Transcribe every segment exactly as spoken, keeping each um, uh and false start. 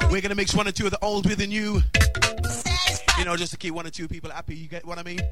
We're gonna mix one or two of the old with the new. You know, just to keep one or two people happy. You get what I mean?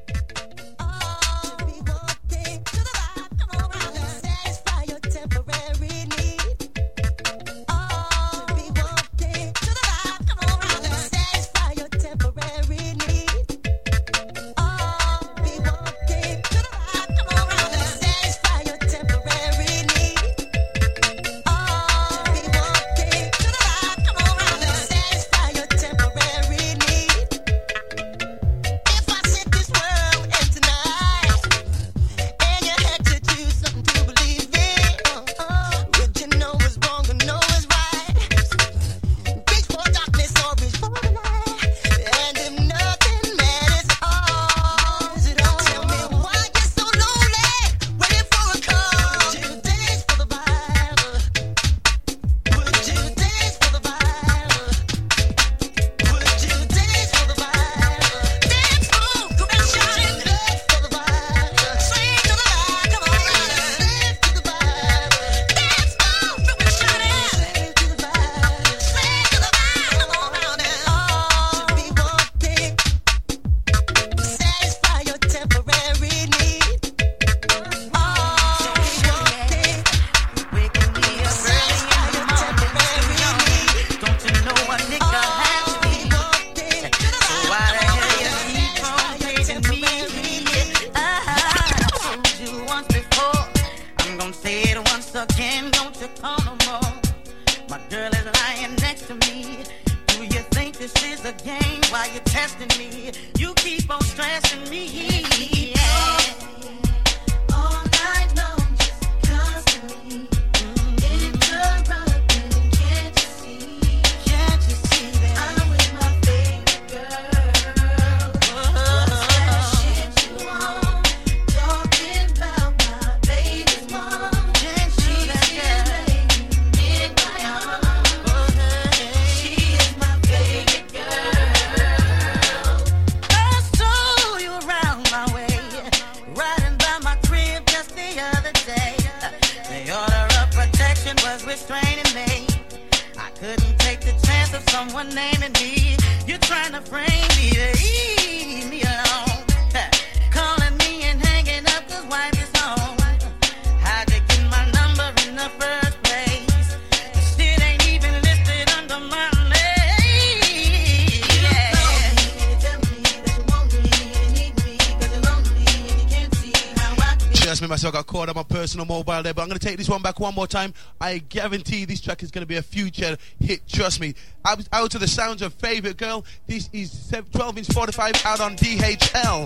I got caught on my personal mobile there, but I'm going to take this one back one more time. I guarantee this track is going to be a future hit, trust me. Out, out to the sounds of Favorite Girl. This is twelve inch forty-five out on D H L.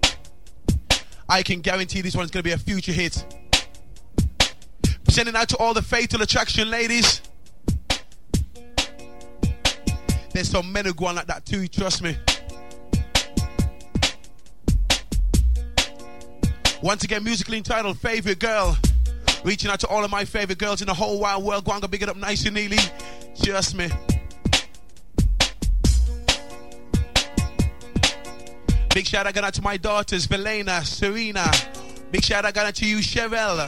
I can guarantee this one's going to be a future hit. Sending out to all the Fatal Attraction ladies. There's some men who go on like that too, trust me. Once again, musically entitled Favorite Girl. Reaching out to all of my favorite girls in the whole wide world. Go on, go big it up nice and neatly. Just me. Big shout out going out to my daughters, Velena, Serena. Big shout out going out to you, Cheryl.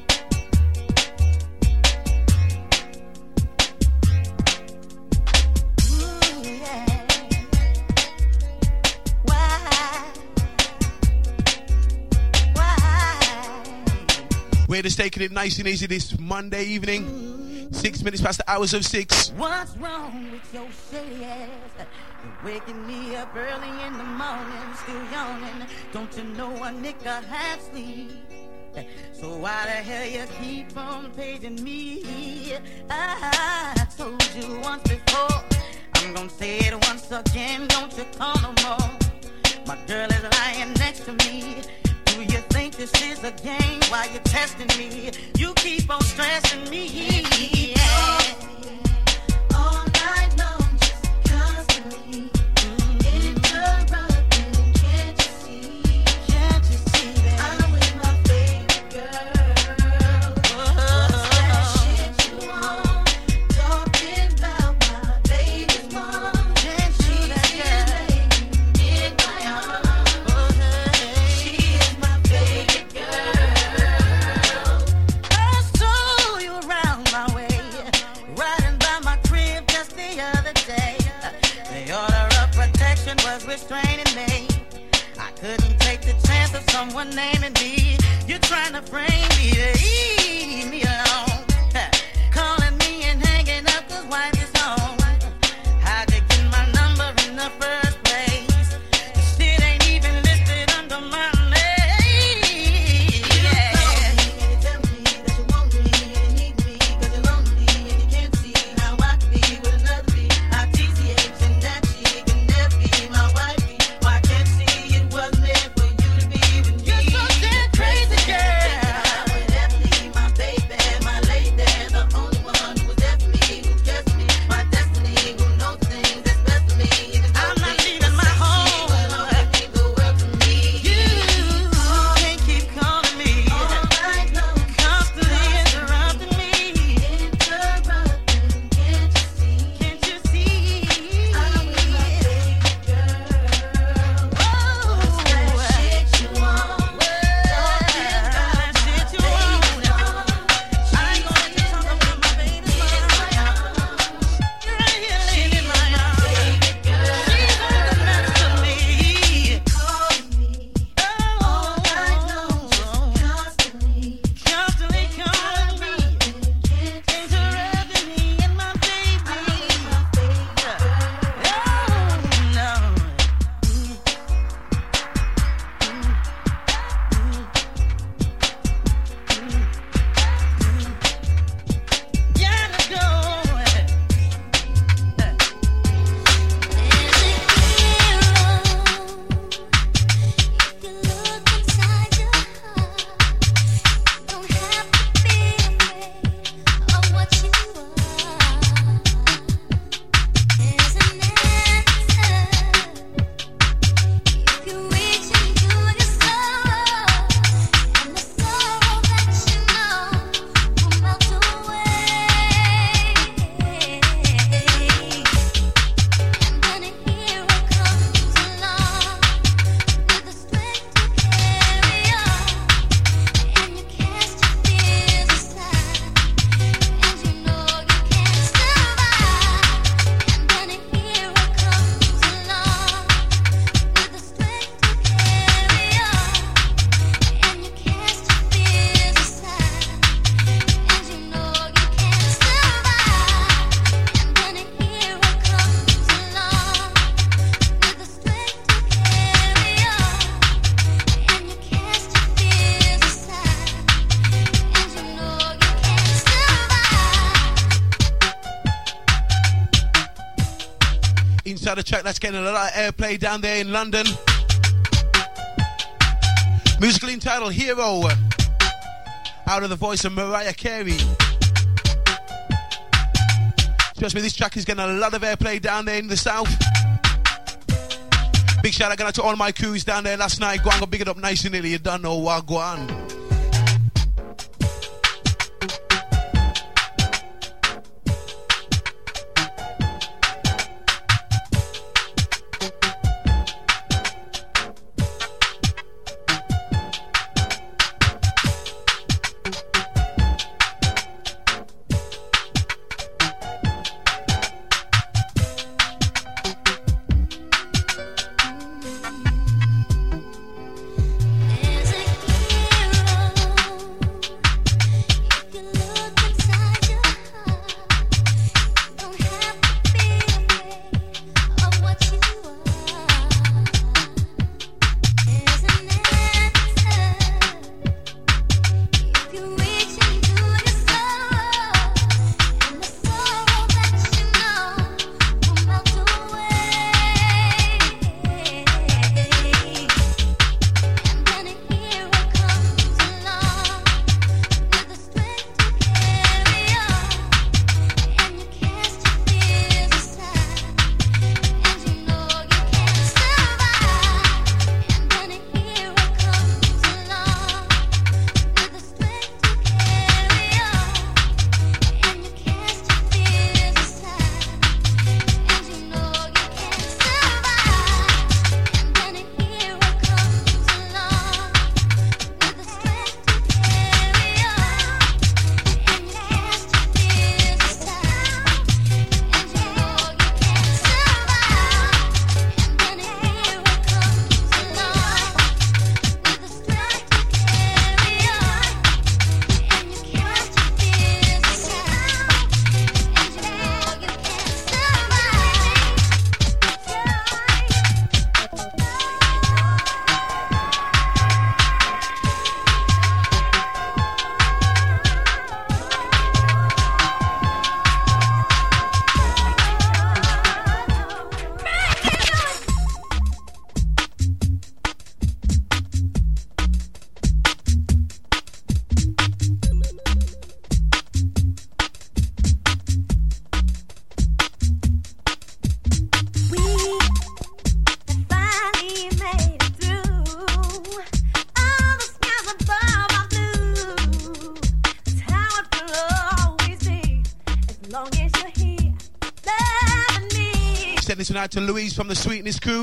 We're just taking it nice and easy this Monday evening. Six minutes past the hours of six. What's wrong with your shady ass? You're waking me up early in the morning, still yawning. Don't you know a nigga half sleep? So why the hell you keep on paging me? I told you once before, I'm gonna say it once again. Don't you call no more. My girl is lying next to me. Do you think this is a game? Why you testing me? You keep on stressing me. Yeah. All night long, just constantly interrupting. Can't you see? Can't you see that I'm with my favorite girl? What's that shit you want? Talking about my baby's mom. Can't you see that in my arms? She is my favorite girl. I saw you around my way, was restraining me. I couldn't take the chance of someone naming me. You're trying to frame me to leave me alone. Calling me and hanging up cause wife is home. How'd you get my number in the first place? The shit ain't even listed under my name. Yeah. You tell me that you want me and you need me cause you're lonely and you can't see how I could be with another B. I T C H and that she can never be my wifey. Why can't see it was meant for you to be with me? You're so damn crazy, girl. I would ever leave my baby, my lady, the only one who was there for me, who cares for me, my destiny, who knows the things that's best for me. I'm not leaving my home. You can't keep calling me, constantly interrupting me. Can't you see? I'm with my baby girl. Oh, that shit you want, that shit you want. I ain't gonna let you talk about my baby mama. You're right here laying in my arms. She's all that matters to me. Oh, constantly calling me, interrupting me and my baby. Oh, no. Gotta go. Inside the track that's getting a lot of airplay down there in London. Musically entitled Hero, out of the voice of Mariah Carey. Trust me, this track is getting a lot of airplay down there in the south. Big shout out to all my crews down there last night. Go on, go big it up nice and early. You don't know what, go on. There's a hero send this one out to Louise from the Sweetness crew.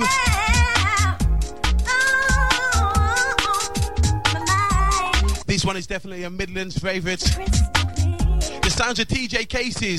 This one is definitely a Midlands favourite. The sounds of T J Cases.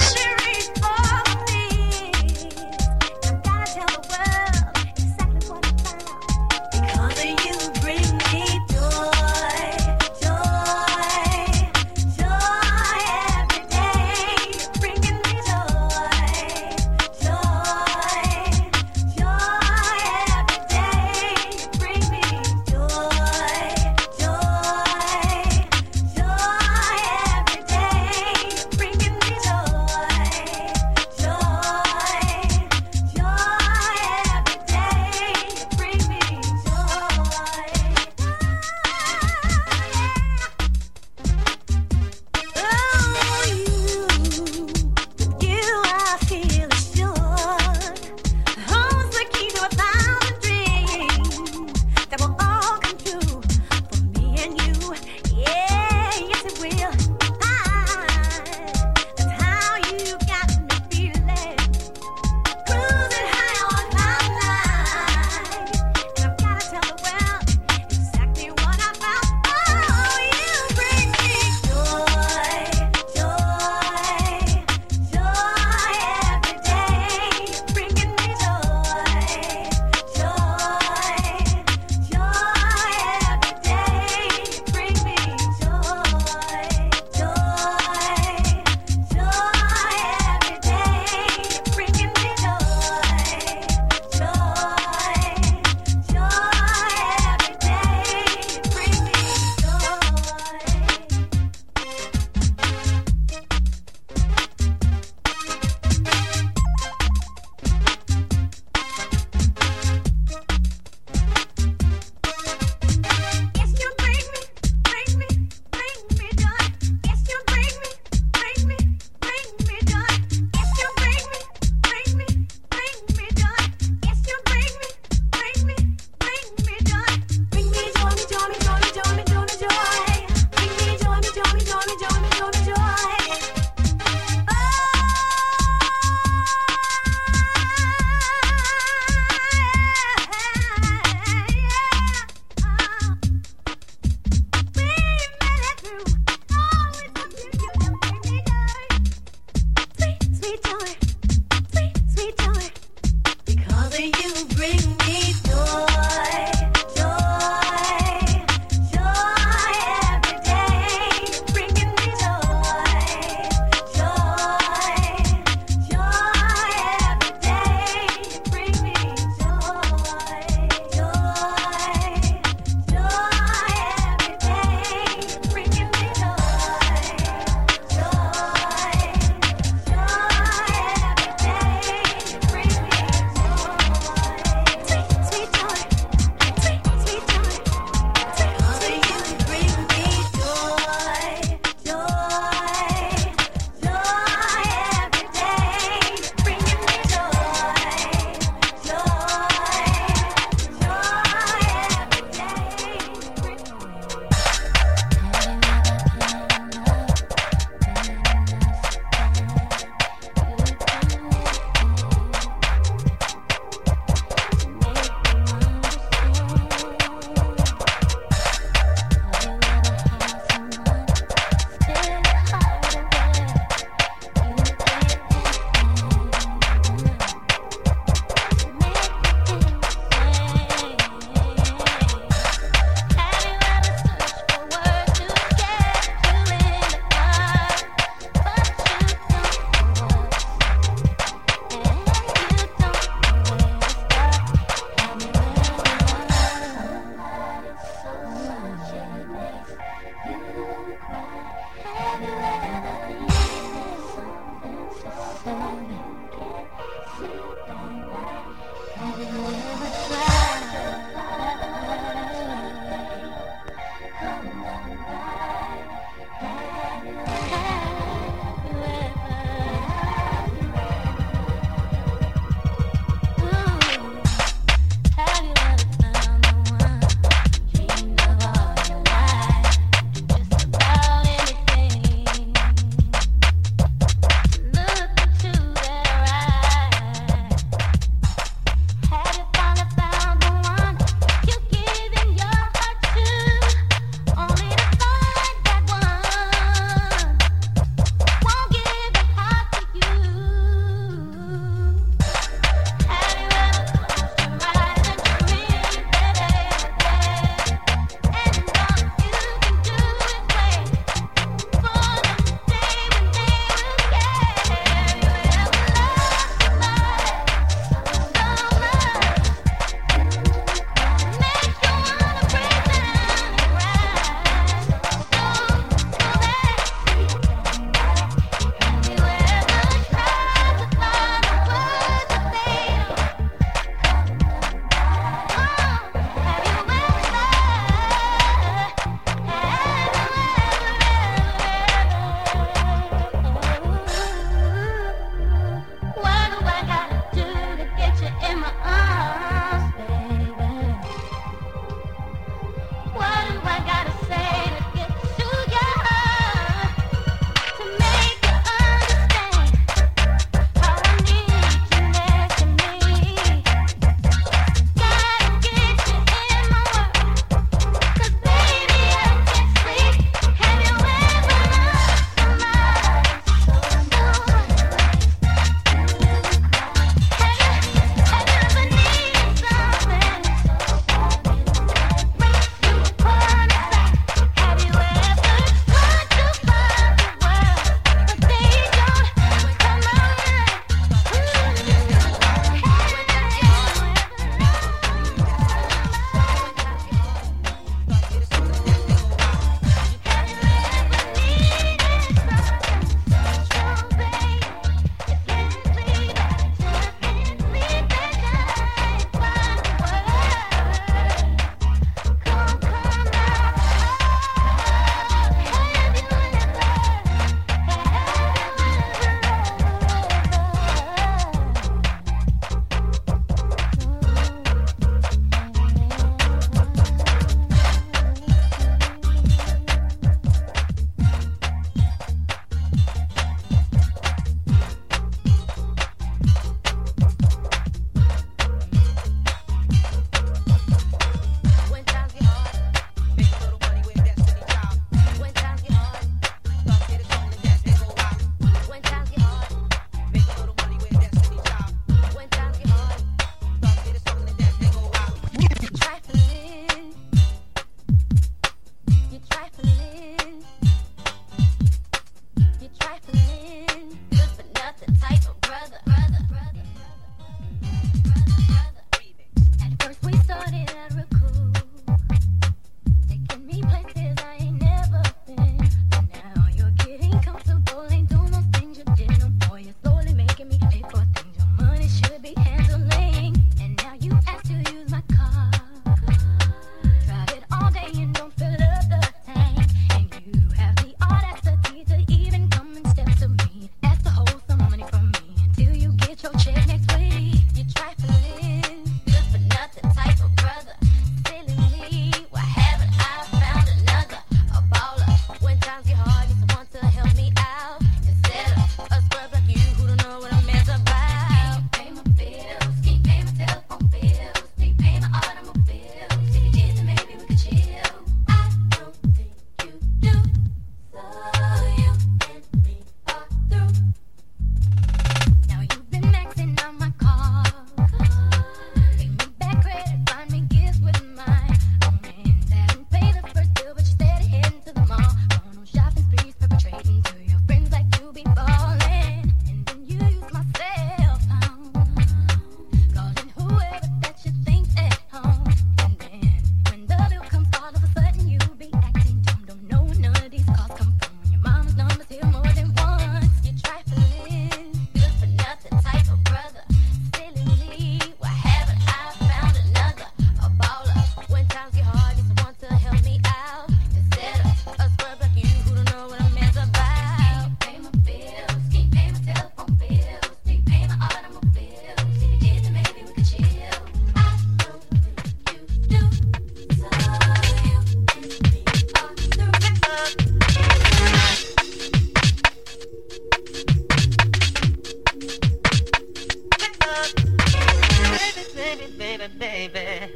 baby, baby.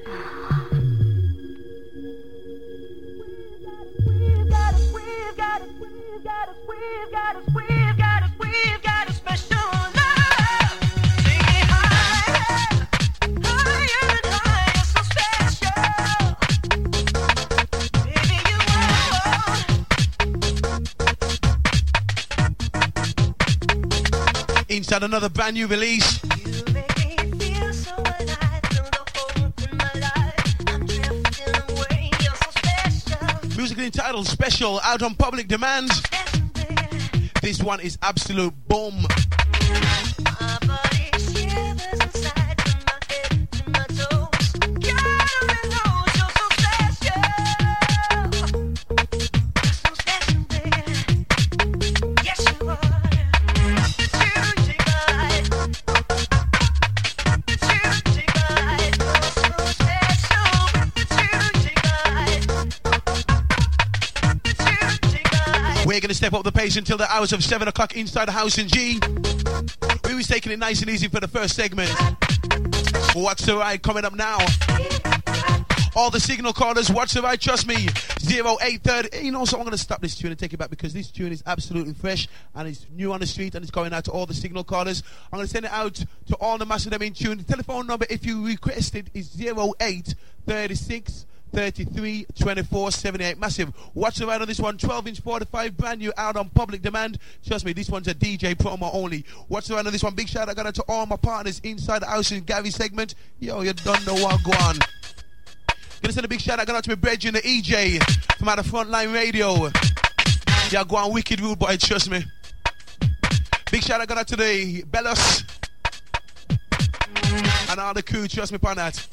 We've got a, we've got a, we've got a, we've got a, we've got a, we've got a special love. Take it higher, higher and higher, so special. Baby, you are. Inside another brand new release. You make me feel so alive, feel the hope in my life. I'm drifting away, you're so special. Musically entitled Special, out on Public Demand. This one is absolute boom. My body shivers inside from my head to my toes. God only knows you're so special. You're so special, baby. Yes, you are. It's you take my life. It's you take my life. You're so special. It's you take my life. It's you take my life. We're going to step up the pace until the hours of seven o'clock inside the house in G. We was taking it nice and easy for the first segment. What's the Ride coming up now? All the signal callers, what's the Ride? Trust me. zero eight thirty. You know, so I'm going to stop this tune and take it back because this tune is absolutely fresh and it's new on the street and it's going out to all the signal callers. I'm going to send it out to all the masses of them in tune. The telephone number, if you request it, is zero eight thirty-six thirty-three twenty-four seventy-eight. Massive. Watch the Ride on this one. twelve inch forty-five, brand new, out on Public Demand. Trust me, this one's a D J promo only. Watch the Ride on this one. Big shout out to all my partners inside the house in Gary segment. Yo, you don't know what go on. Gonna send a big shout out out to my brethren, the E J from out of Frontline Radio. Yeah, go on, wicked rude boy, trust me. Big shout out out to the Bellos and all the crew, trust me upon that.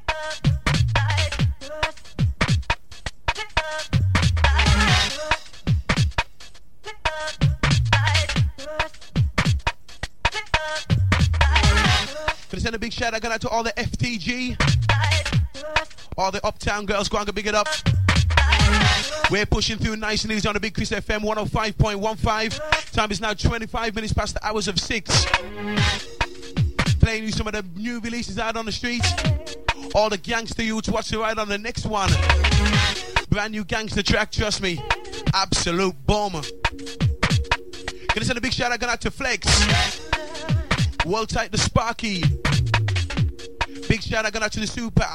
Gonna send a big shout out out to all the F T G, all the Uptown girls, go on, go big it up. We're pushing through nice and easy on the Big Chris F M one oh five point one five. Time is now twenty-five minutes past the hours of six. Playing you some of the new releases out on the streets. All the gangster youths, watch the Ride on the next one. Brand new gangster track, trust me. Absolute bomb. Gonna send a big shout out to Flex. Well tight the Sparky. Big shout out to the Super.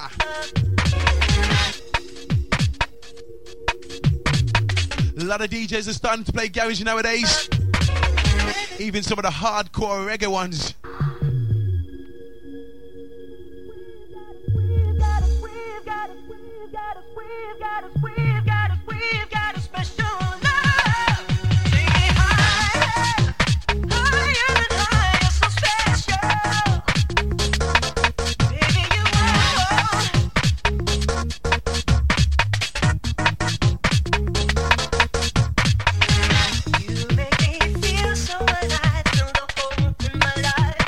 A lot of D Js are starting to play garage nowadays. Even some of the hardcore reggae ones. We've got a, we've got a, we've got a, we've got a, we've got a, we've got a special love. Take it higher, higher and higher, so special. Baby, you are. You make me feel so alive, feel the hope in my life.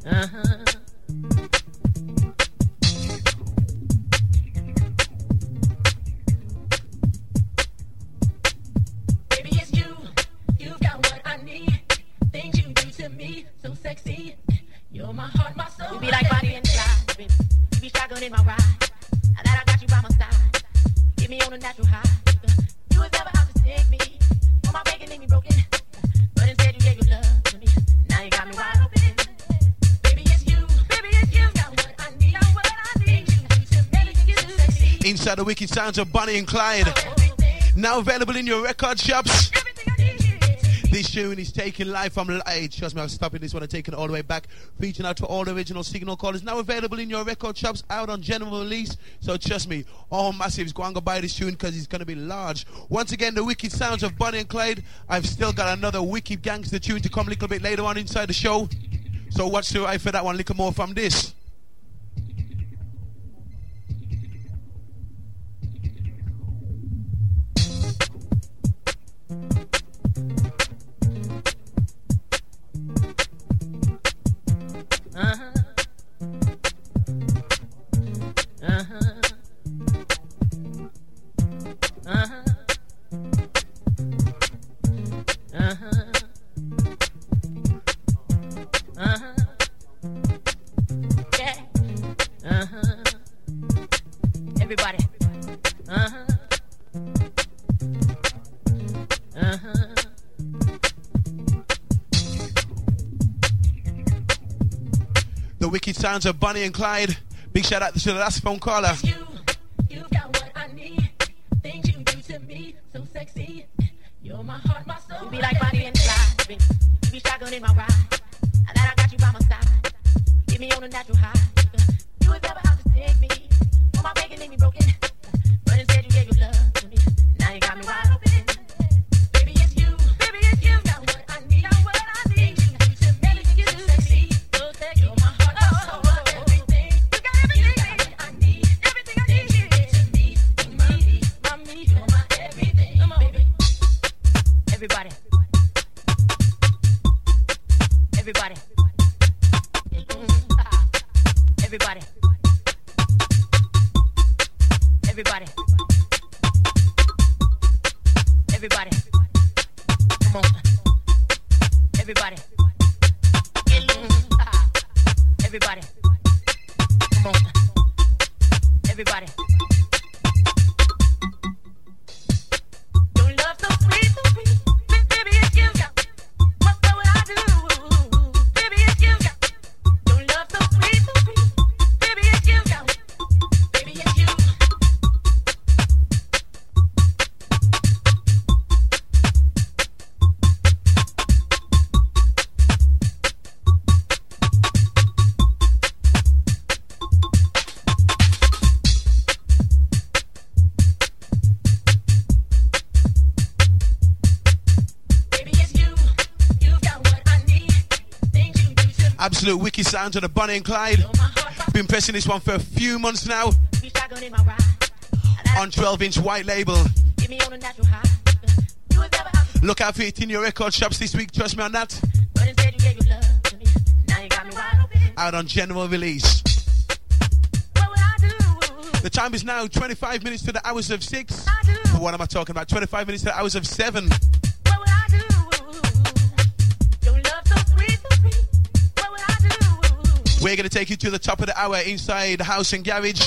Uh-huh. Baby, it's you. You've got what I need. Things you do to me, so sexy. You're my heart, my soul. You be like Bonnie and Clyde, baby. You be shotgun in my ride. Now that I got you by my side, get me on a natural high. You was never out to take me. On my bacon, leave me broken. But instead you gave your love to me. Now you got me wide open. Baby, it's you. Baby, it's you. Got what I need. Got what I need. You do to me, you so sexy. Inside the wicked sounds of Bonnie and Clyde. Oh, Now available in your record shops. everything I need. This tune is taken live from Live. Trust me, I'm stopping this one and taking it all the way back. Reaching out to all the original Signal callers. Now available in your record shops, out on general release. So trust me, all massives, go and go buy this tune because it's going to be large. Once again, the wicked sounds of Bonnie and Clyde. I've still got another wicked gangster tune to come a little bit later on inside the show. So watch the right for that one, a little more from this. Uh-huh. Uh-huh. Uh-huh. Uh-huh. Uh-huh. Yeah. Uh-huh. Everybody. Uh-huh. Uh-huh. The wicked sounds of Bonnie and Clyde. Big shout out to the last phone caller. You, you've got what I need. Things you do to me, so sexy. You're my heart, my soul. You be like Bonnie and Clyde, baby. You be shotgun in my ride. Now that I got you by my side, get me on a natural high. You was never out to take me. On my bacon, leave me broken. But instead you gave your love to me. Now you got me wide open. Baby, it's you. Baby, it's you. Got what I need. Got what I need. Things you do to me, you so sexy. So sexy. You're my heart, my soul, everything. You got everything I need. Everything I need. To me, to me, mommy, you're my everything. Come on, baby. Everybody. Everybody. Everybody. Everybody. Everybody. Come on. Everybody. Everybody. Come on. Everybody. Your love so sweet, so sweet. Baby, it's you. What, what would I do? Baby, it's you. Your love so sweet, so sweet. Baby, it's you. Baby, it's you. Absolute wicked sounds of the Bonnie and Clyde. Been pressing this one for a few months now. On twelve inch white label. Look out for it in your record shops this week, trust me on that. Out on general release. The time is now twenty-five minutes to the hours of six. What am I talking about? twenty-five minutes to the hours of seven. We're going to take you to the top of the hour inside the House and Garage.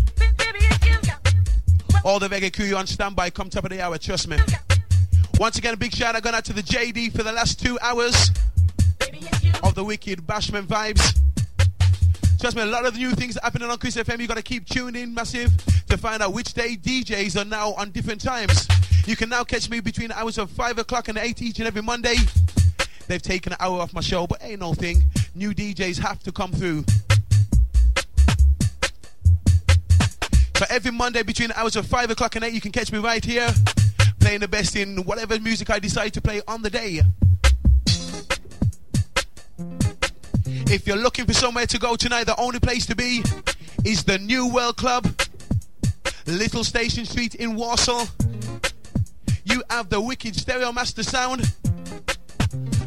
All the reggae crew on standby, come top of the hour, trust me. Once again, a big shout out going out to the J D for the last two hours of the wicked Bashment vibes. Trust me, a lot of the new things happening on Chris F M. You've got to keep tuned in, massive, to find out which day D Js are now on different times. You can now catch me between the hours of five o'clock and eight each and every Monday. They've taken an hour off my show, but ain't no thing. New D Js have to come through. So every Monday between the hours of five o'clock and eight, you can catch me right here, playing the best in whatever music I decide to play on the day. If you're looking for somewhere to go tonight, the only place to be is the New World Club, Little Station Street in Warsaw. You have the wicked Stereo Master sound.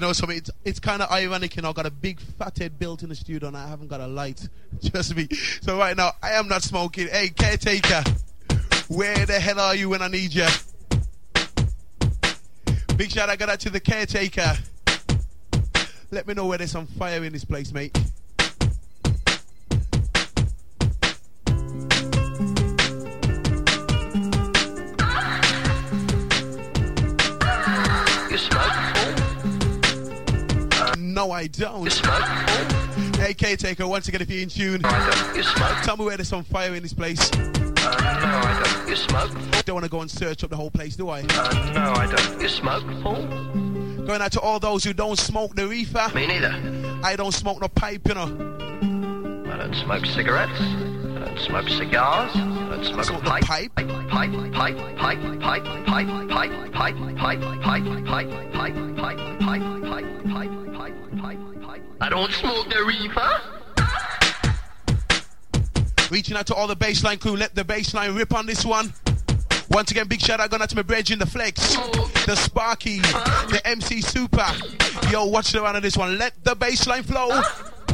know something? It's, it's kind of ironic, you know. I got a big fat head built in the studio and I haven't got a light. Trust me. So right now, I am not smoking. Hey, caretaker, where the hell are you when I need you? Big shout out got out to the caretaker. Let me know where there's some fire in this place, mate. You smoke? No, I don't. You smoke? Hey, caretaker, once again, if you're in tune, No, I don't. You smoke? tell me where there's some fire in this place. Uh, no, I don't. You smoke? Don't want to go and search up the whole place, do I? Uh, no, I don't. You smoke, Paul? Going out to all those who don't smoke the reefer. Me neither. I don't smoke no pipe, you know. I don't smoke cigarettes. I don't smoke cigars. I don't smoke Smoke a the pipe. pipe? Pipe, pipe, pipe, pipe, pipe, pipe, pipe, pipe, pipe, pipe, pipe, pipe, pipe, pipe, pipe, pipe, pipe, pipe, pipe. I don't smoke the reefer. Reaching out to all the baseline crew. Let the baseline rip on this one. Once again, big shout out going out to my brethren, the Flex, the Sparky, the M C Super. Yo, watch the run of this one. Let the baseline flow.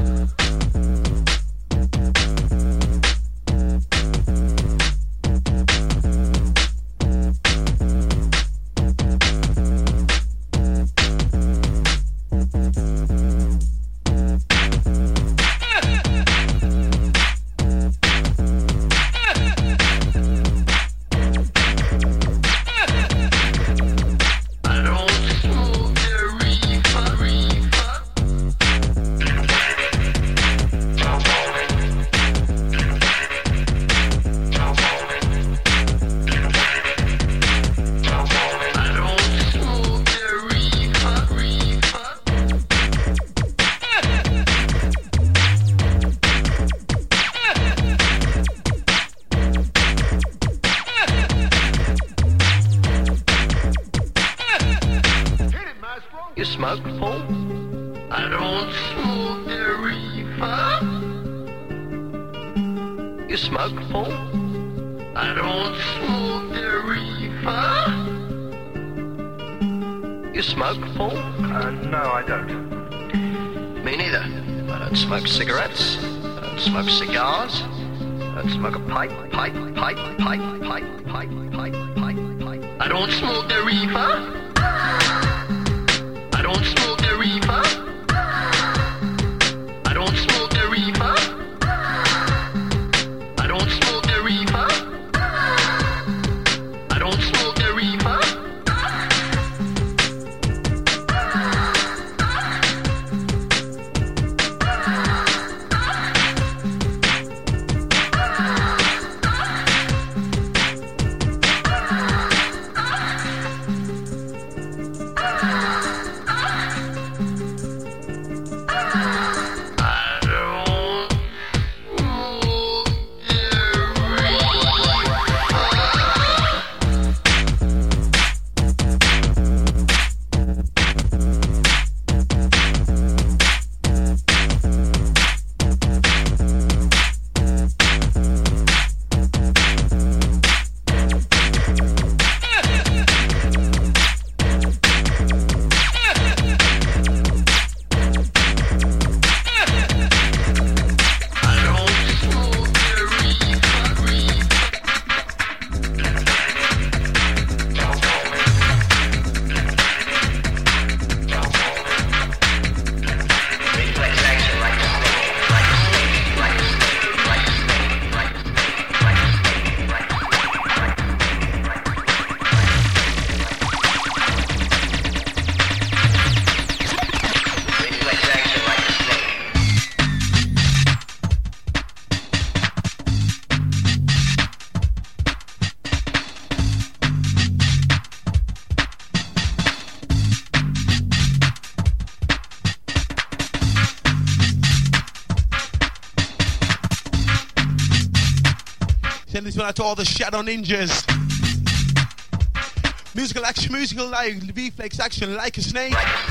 You smoke, Paul? I don't smoke the reefer. You smoke, Paul? I don't smoke the reefer. You smoke, Paul? Uh, no, I don't. Me neither. I don't smoke cigarettes. I don't smoke cigars. I don't smoke a pipe, pipe, pipe, pipe, pipe, pipe, pipe, pipe, pipe. I don't smoke the reefer. I don't smoke the reefer. I don't smoke the reefer. I don't smoke the reefer. I don't smoke the reefer. Send this one out to all the Shadow Ninjas. Musical action, musical live, reflex action like a snake.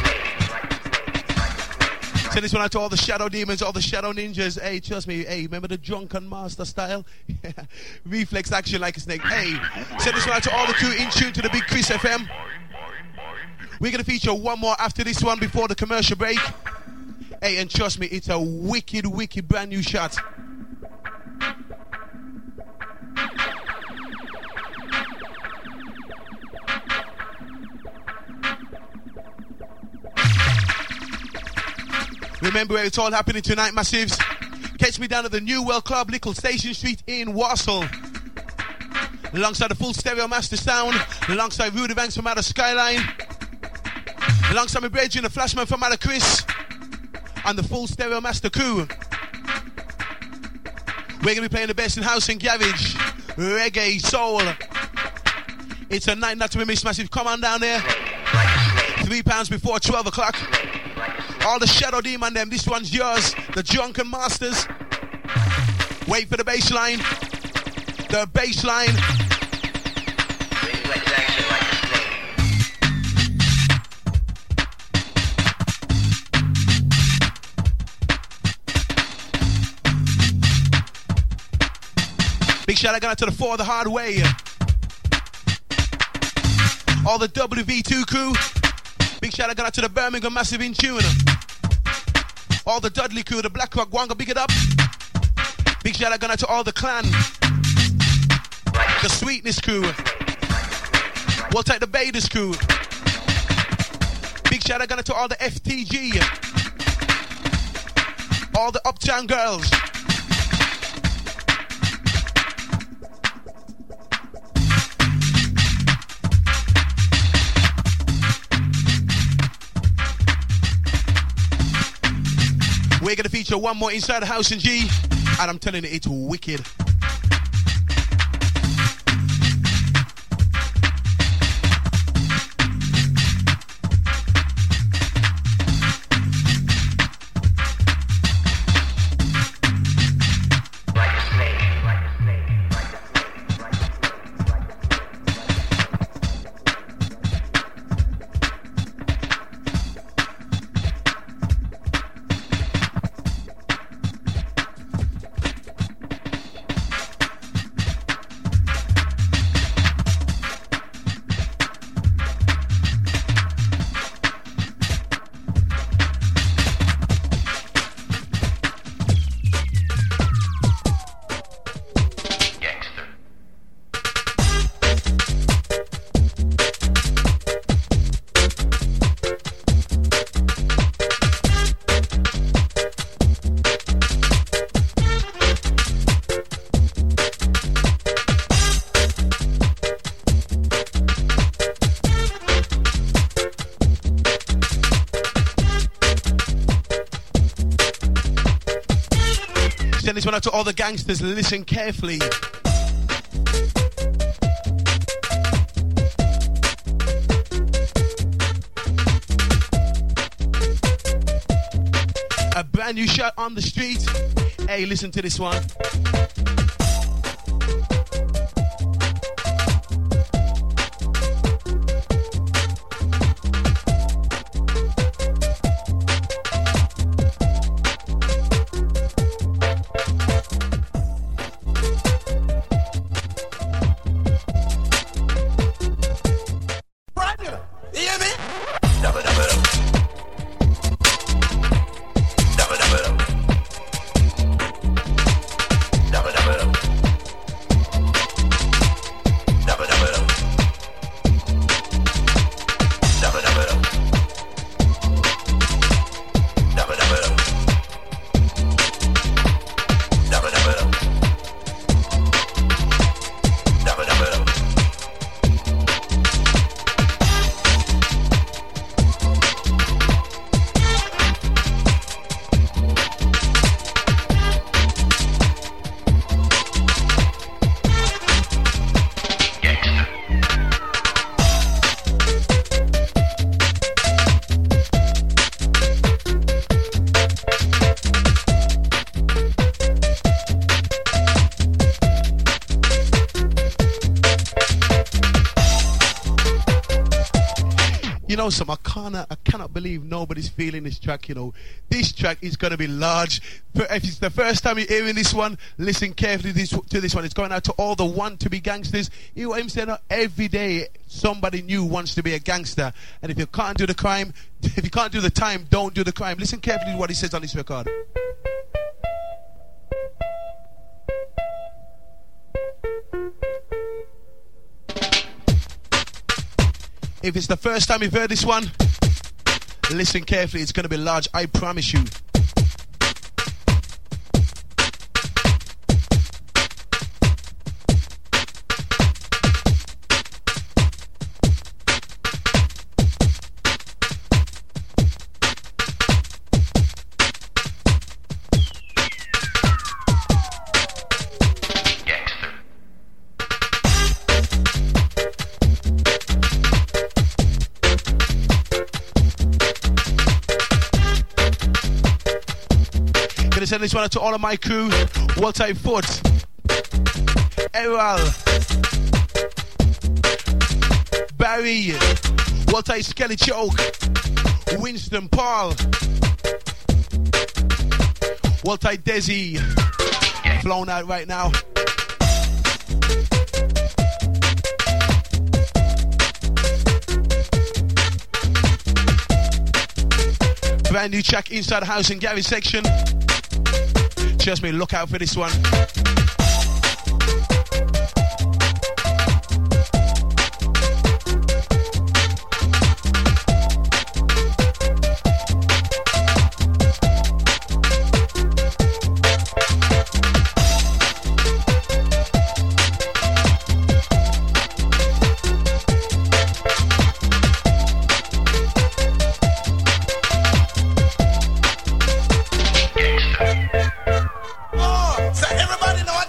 Send this one out to all the Shadow Demons, all the Shadow Ninjas. Hey, trust me, hey, remember the Drunken Master style? Reflex action like a snake. Hey, send this one out to all the crew in tune to the Big Chris F M. We're going to feature one more after this one before the commercial break. Hey, and trust me, it's a wicked, wicked brand new shot. Remember where it's all happening tonight, Massives. Catch me down at the New World Club, Little Station Street in Warsaw. Alongside the Full Stereo Master Sound, alongside Rudy Banks from out of Skyline, alongside my brethren, the Flashman from out of Chris, and the Full Stereo Master crew. We're going to be playing the best in house and garage, reggae, soul. It's a night not to be missed, Massive. Come on down there. Three pounds before twelve o'clock. All the Shadow Demon them, this one's yours. The Drunken Masters. Wait for the bass line. The bass line. Big shout out going out to the Four the Hard Way. All the W V two crew. Big shout out going out to the Birmingham Massive in tune. All the Dudley crew, the Black Rock Wanga, big it up. Big shout out going out to all the clan. The Sweetness crew. We'll take the Baders crew. Big shout out going out to all the F T G. All the Uptown girls. We're going to feature one more inside the house in G, and I'm telling you, it's wicked. Send this one out to all the gangsters. Listen carefully. A brand new shot on the street. Hey, listen to this one. Double, double. You know, some I cannot, I cannot believe nobody's feeling this track. You know, this track is going to be large. If it's the first time you're hearing this one, listen carefully to this, to this one. It's going out to all the want-to-be gangsters. You know what I'm saying? Every day, somebody new wants to be a gangster. And if you can't do the crime, if you can't do the time, don't do the crime. Listen carefully to what he says on this record. If it's the first time you've heard this one, listen carefully. It's going to be large, I promise you. Send this one out to all of my crew. Walter Foot, Errol, Barry, Walter Skelly Choke, Winston Paul, Walter Desi, flown out right now. Brand new track inside the house in Gary's section. Trust me, look out for this one. So everybody know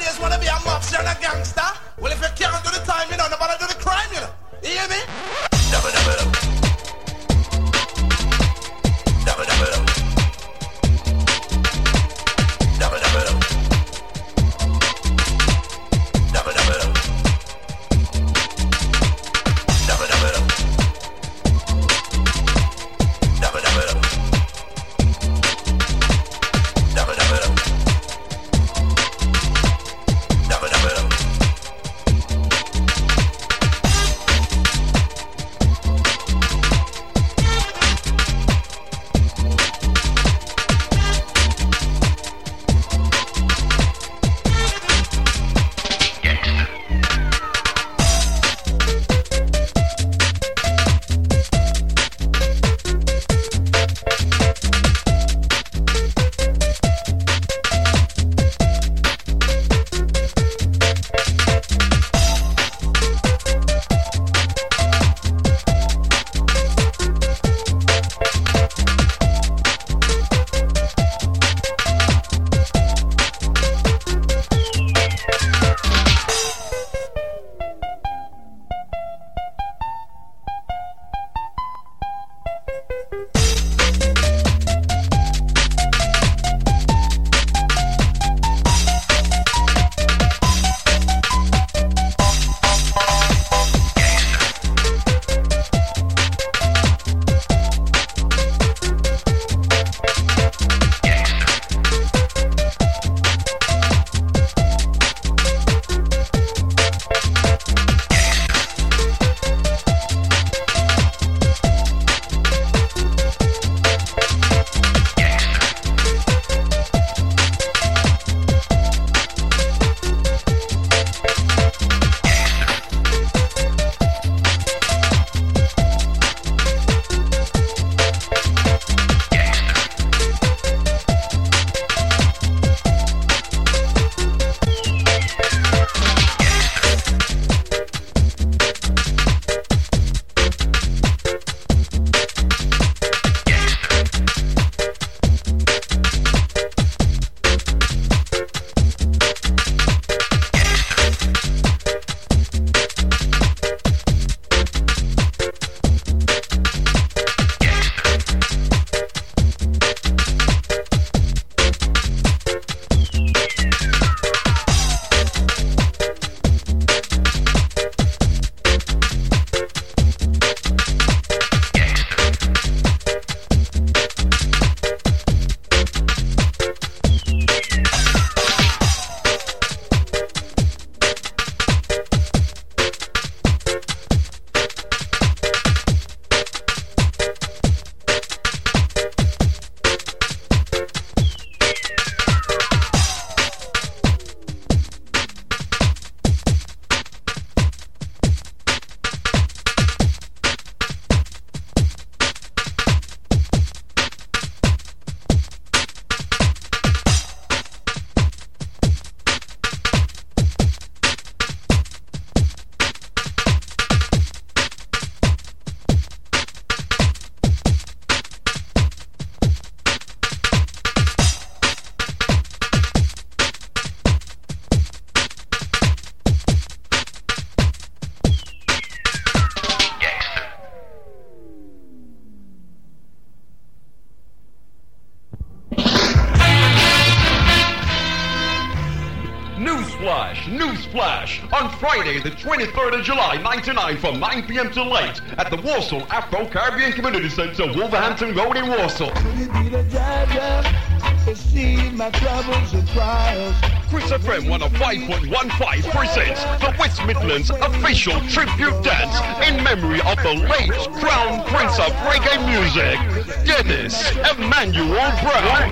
Flash, News Flash, on Friday, the twenty-third of July, ninety-nine, from nine p.m. till late, at the Warsaw Afro-Caribbean Community Center, Wolverhampton Road in Warsaw. Chris F M one oh five point one five presents the West Midlands official tribute dance in memory of the late Crown Prince of Reggae Music, Dennis Emmanuel Brown.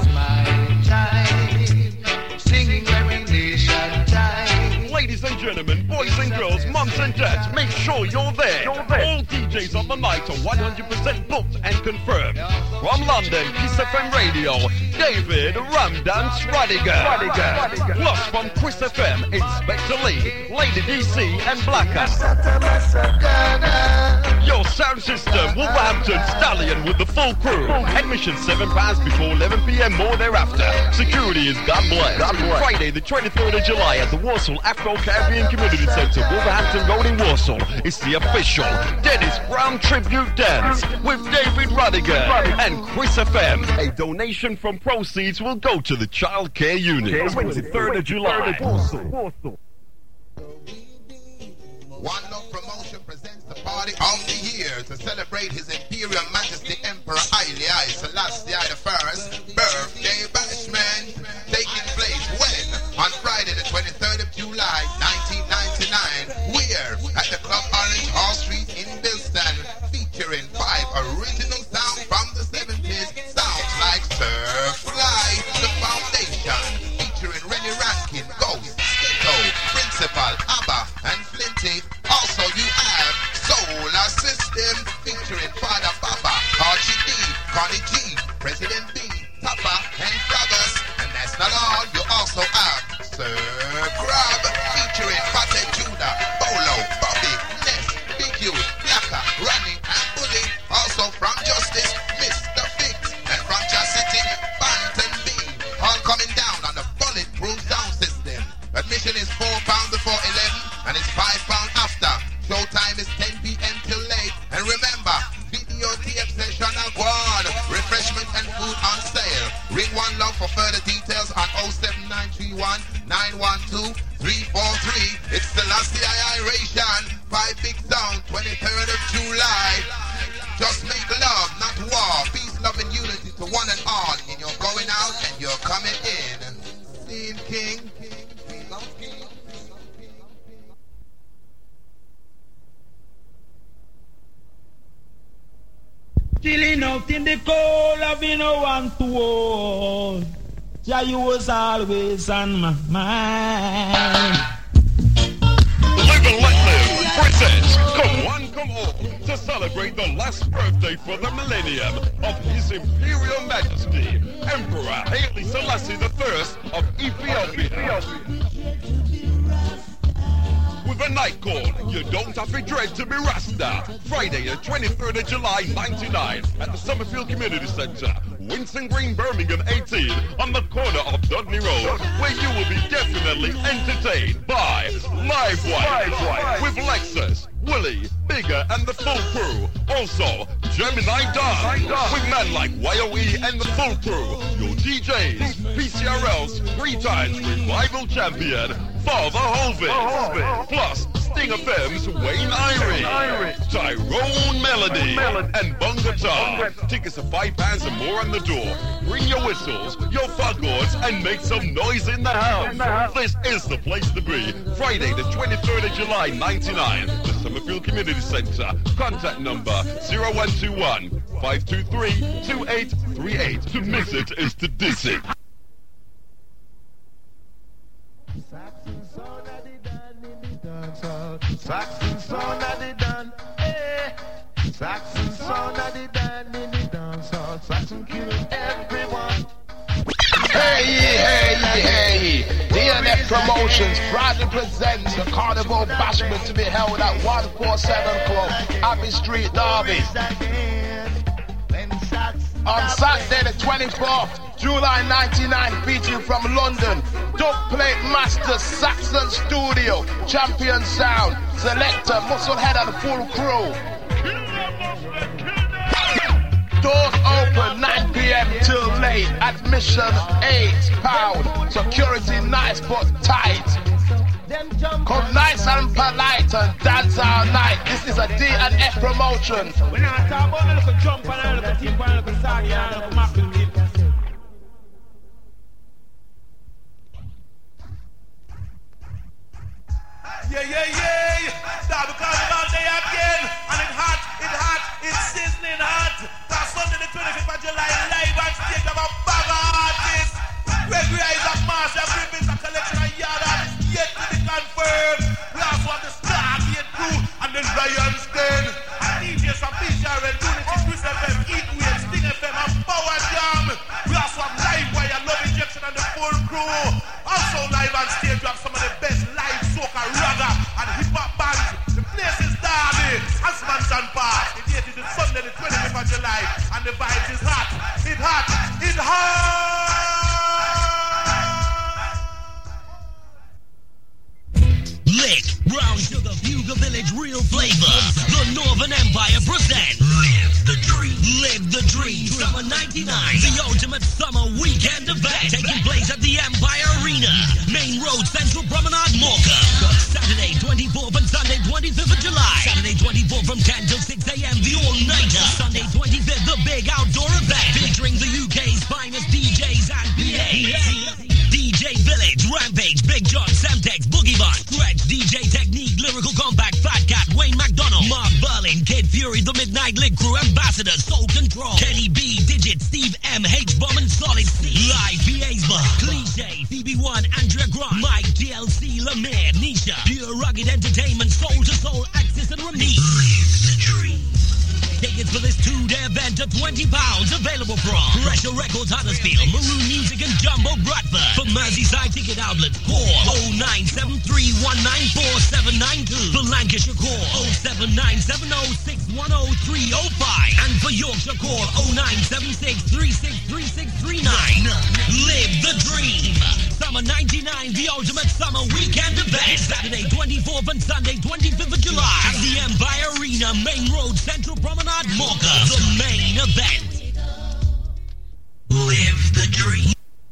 Ladies and gentlemen, boys and girls, mums and dads, make sure you're there. You're there. All D Js on the night are one hundred percent booked and confirmed. From London, Kiss F M Radio, David Ramdance Radigan. Radigan. Plus from Chris F M, Inspector Lee, Lady D C and Blacker. Your sound system, Wolverhampton Stallion with the full crew. Admission seven pounds before eleven p.m. more thereafter. Security is God bless. God bless. Friday the twenty-third of July at the Warsaw Afro-Caribbean Community Center, Wolverhampton Road in Warsaw. It's the official Dennis Brown Tribute Dance with David Radigan and Chris F M. A donation from proceeds will go to the Child Care Unit. twenty-third of July. One Love Promotion presents the party of the year to celebrate His Imperial Majesty Emperor Haile I Selassie the First birthday bashment, taking place when? On Friday the twenty-third of July nineteen ninety-nine. We're at the Club Orange Hall Street in Bilston, featuring five original sounds from the seventies. Sounds like Surf Light, The Foundation, featuring Rennie Rankin, Ghost, Skitto, Principal, ABBA, and Flinty. Also you have Solar System, featuring Father Baba, Archie D, Connie G, President B, Tapa, and Brothers. And that's not all, you also have Sir Crab, featuring Pate Judah, Bolo, Bobby, Ness, Big Youth, Blacker, Running, and Bully. Also from Justice, Mister Fix, and from Just City, Banton B. All coming down on the bulletproof sound system. Admission is four pounds before eleven, and it's five pounds after. Showtime is ten p.m. till late. And remember, video tape session are gone. Refreshment and food on sale. Ring One Love for further details on oh seven nine three one nine one two three four three. It's the last C I I ration by Big Sound, twenty-third of July. Just make love, not war. Peace, love, and unity to one and all. And you're going out and you're coming in. Scene King. Chilling out in the cold, having no one to hold. Yeah, you was always on my mind. Live and Let Live presents Come One, Come All to celebrate the last birthday for the millennium of His Imperial Majesty, Emperor Haile Selassie the First of Ethiopia. With a night called You Don't Have to Dread to Be Rasta. Friday the twenty-third of July ninety-nine at the Summerfield Community Center, Winston Green, Birmingham eighteen, on the corner of Dudley Road, where you will be definitely entertained by Livewire with Lexus, Willie, Bigger, and the full crew. Also, Gemini Don with men like Y O E and the full crew. Your D Js, P C R L's three times revival champion, Father Holvin. Plus, Sting F M's Wayne Irie, Tyrone Melody, and Bungatar. Tickets are five pounds and more on the door. Bring your whistles, your foghorns, and make some noise in the house. This is the place to be. Friday, the twenty-third of July, ninety-nine, the Summerfield Community Center. Contact number zero one two one, five two three, two eight three eight. To miss it is to diss it. Saxon sound of the done in the dance hall. Saxon sound of the done, eh. Saxon sound of the done in the dance hall. Saxon killing everyone. Hey, hey, hey. D N F Promotions proudly presents the Carnival Bashment to be held at one forty-seven Club, Abbey Street, Derby. On Saturday the twenty-fourth, July ninety-nine, featuring from London, Dubplate Master, Saxon Studio, Champion Sound, Selector, Musclehead and full crew. Doors open nine p.m. till late. Admission eight pounds. Security nice but tight. Polite and dance all night. This is a D and F promotion. When I talk about a little jump and a little tip and a little saggy and a little muffin tip. Yeah, yeah, yeah. Stop because it's all day again. And it's hot, it's hot, it's sizzling hot. That's Sunday the twenty-fifth of July, live on stage of a bag of artists. Gregory Isaac Marshall, Griffiths, a collection of yard artists yet to be confirmed. We also have the Stargate crew and the Lions Den. And D Js from B J R L, Unity, Chris F M, Eatwave, Sting F M, and Power Jam. We also have Live Wire, Love Injection, and the full crew. Also live on stage, we have some of the best live soca, ragga, and hip-hop bands. The place is Derby, Asmanson Park. The date is Sunday, the twenty-fifth of July, and the vibes is hot. It's hot. It's hot. Lick, Brown Sugar, Bugle Village, Real Flavor. The Northern Empire present Live the Dream. Live the Dream. Summer ninety-nine. The ultimate summer weekend event taking place at the Empire Arena. Main Road, Central Promenade, Mocha. Saturday twenty-fourth and Sunday twenty-fifth of July. Saturday twenty-fourth from ten till six a.m. The all-nighter. Sunday twenty-fifth, the big outdoor event featuring the U K's finest D Js and P As. D J Village, Rampage, Big John, Semtex, Boogie Bun, Stretch, D J Technique, Lyrical Compact, Fat Cat, Wayne McDonald, Mark Berlin, Kid Fury, The Midnight Lick Crew, Ambassador, Soul Control, Kenny B, Digit, Steve M, H-Bomb and Solid C, Live P A's Bar, Cliche, Phoebe One, Andrea Grant, Mike, T L C, Lemire, Nisha, Pure Rugged Entertainment, Soul to Soul, Axis and Ramit. Live the Dream. Tickets for this two-day event are twenty pounds. Available from Pressure Records Huddersfield, Maroon Music and Jumbo Bradford. For Merseyside ticket outlets, call oh nine seven three, one nine four, seven nine two. For Lancashire, call oh seven nine seven oh, six one oh, three oh five. And for Yorkshire, call oh nine seven six, three six three six three nine. Live the Dream. Summer ninety-nine, the ultimate summer weekend event. Saturday twenty-fourth and Sunday twenty-fifth of July at the Empire Arena, Main Road, Central Promenade, Mocha. The main event. Live the Dream.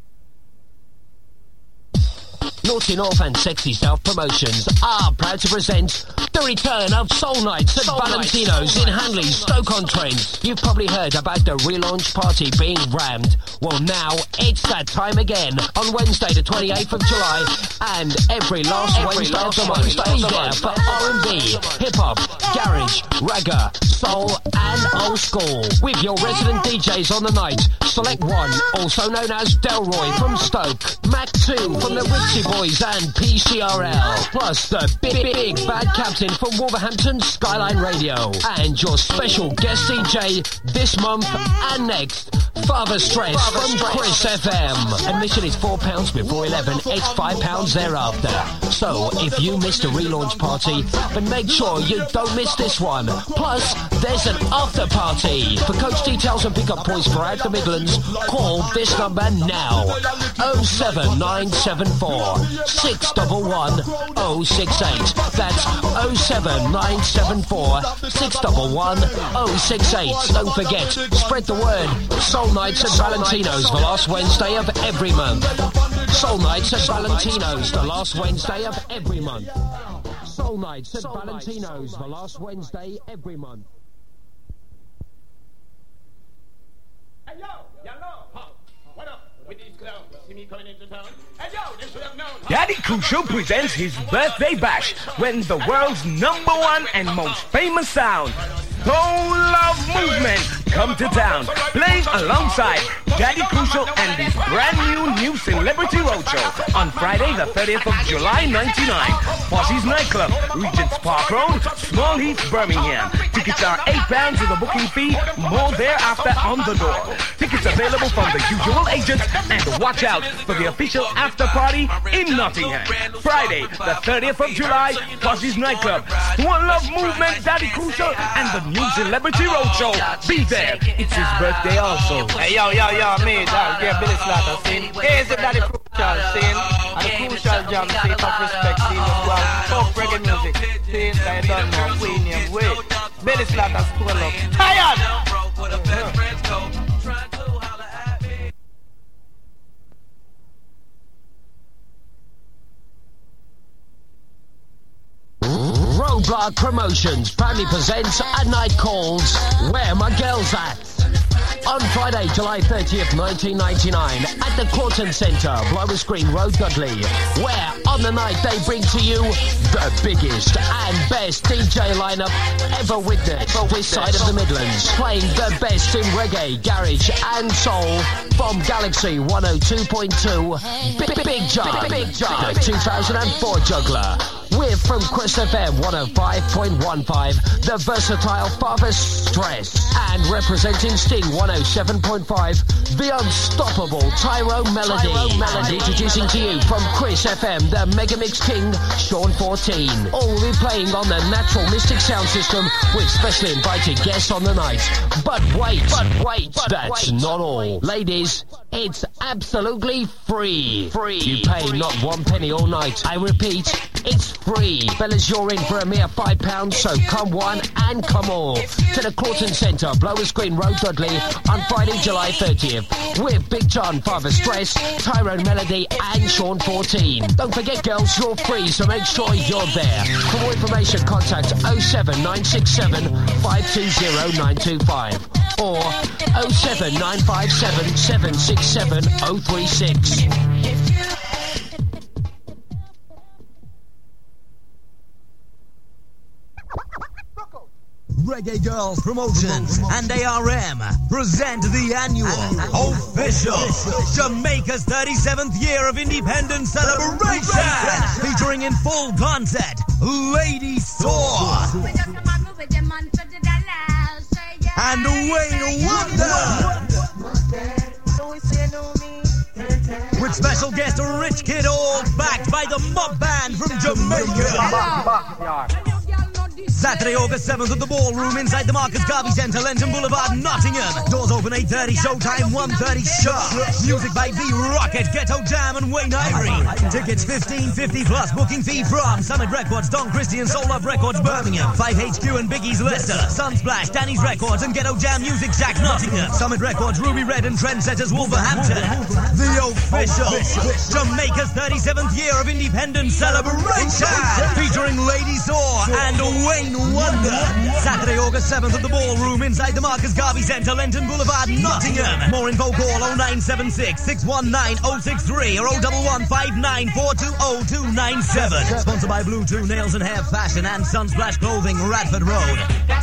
Naughty North and Sexy South Promotions are proud to present the return of Soul Nights at Soul Valentino's in Hanley, Stoke-on-Trent. You've probably heard about the relaunch party being rammed. Well, now it's that time again on Wednesday the twenty-eighth of July and every last every Wednesday last of the month. Be there for R and B, hip-hop, garage, ragga, soul and old school. With your resident D Js on the night, Select One, also known as Delroy from Stoke, Mac two from the Ritzy Boys and P C R L, plus the big, big bad captain from Wolverhampton Skyline Radio, and your special guest D J this month and next, Father Stress Father from Stress. Chris F M. Admission is four pounds before eleven, it's five pounds thereafter. So if you missed the relaunch party, then make sure you don't miss this one. Plus, there's an after party. For coach details and pick-up points throughout the Midlands, call this number now. oh seven nine seven four, six one one, oh six eight. That's oh seven nine seven four, six one one, oh six eight. Don't forget, spread the word. Soul Nights at Valentino's the last Wednesday of every month. Soul Nights at Valentino's the last Wednesday of every month. Soul Nights at Valentino's the last Wednesday every month. Hey yo, yellow, huh? What up with these clowns? See me coming into town? Hey yo, they should have known. Daddy Crucial presents his birthday bash when the world's number one and most famous sound, Soul Love Movement, come to town, playing alongside Daddy Crucial and his brand new new Celebrity Roadshow on Friday the thirtieth of July ninety-nine. Posse's Nightclub, Regent's Park Road, Small Heath, Birmingham. Tickets are eight pounds with a booking fee, more thereafter on the door. Tickets available from the usual agents, and watch out for the official after party in Nottingham. Friday the thirtieth of July, Posse's Nightclub, One Love Movement, Daddy Crucial, and the new Celebrity Roadshow. Be there, it's his birthday also. Hey yo, yo, yo, me, that, yeah, Billy Slaughter, scene. Here's the Daddy Crucial, scene. And the Crucial Jam, scene, of respect, scene, as well. Folk reggae music, scene, I don't know, Queen, and wait. Billy Slaughter, twirl up. Tired! Block Promotions proudly presents a night called Where My Girls At? On Friday, July thirtieth, nineteen ninety-nine, at the Claughton Centre, Blowers Green Road, Dudley, where on the night they bring to you the biggest and best D J lineup ever witnessed this side of the Midlands, playing the best in reggae, garage and soul from Galaxy one oh two point two, Big, Big John, Big John, the two thousand four juggler. We're from Chris F M one oh five point one five, the versatile Father Stress, and representing Sting one oh seven point five, the unstoppable Tyrone Melody. Tyrone Melody. And introducing to you from Chris F M, the Megamix King, Sean fourteen. All will be playing on the Natural Mystic sound system with specially invited guests on the night. But wait, but wait, but that's wait, not all. Ladies, it's absolutely free. Free. You pay free. Not one penny all night. I repeat, it's free. Fellas, you're in for a mere five pounds, so come one and come all to the Claughton Centre, Blowers Green Road, Dudley, on Friday, July thirtieth, with Big John, Father Stress, Tyrone Melody, and Sean fourteen. Don't forget, girls, you're free, so make sure you're there. For more information, contact oh seven nine six seven five two oh nine two five or oh seven nine five seven seven six seven oh three six. Reggae Girls Promotions and A R M present the annual official Jamaica's thirty-seventh year of independence celebration, featuring in full concert Lady Saw and Wayne Wonder, with special guest Rich Kid Old, backed by the Mob Band from Jamaica. Saturday, August seventh at the Ballroom inside the Marcus Garvey Centre, Lenton Boulevard, Nottingham. Doors open eight thirty, showtime one thirty sharp. Music by V-Rocket, Ghetto Jam and Wayne Ivory. Tickets fifteen fifty plus. Booking fee from Summit Records, Don Christie and Soul Love Records, Birmingham. five H Q and Biggie's Leicester. Sunsplash, Danny's Records and Ghetto Jam Music Jack, Nottingham. Summit Records, Ruby Red and Trendsetters, Wolverhampton. The official Jamaica's thirty-seventh year of independence celebration, featuring Lady Saw and Wayne Wonder. Saturday, August seventh at the Ballroom inside the Marcus Garvey Centre, Lenton Boulevard, Nottingham. More info, call oh nine seven six, six one nine, oh six three or oh one one, five nine four two oh two nine seven. Sponsored by Blue two Nails and Hair Fashion and Sunsplash Clothing, Radford Road.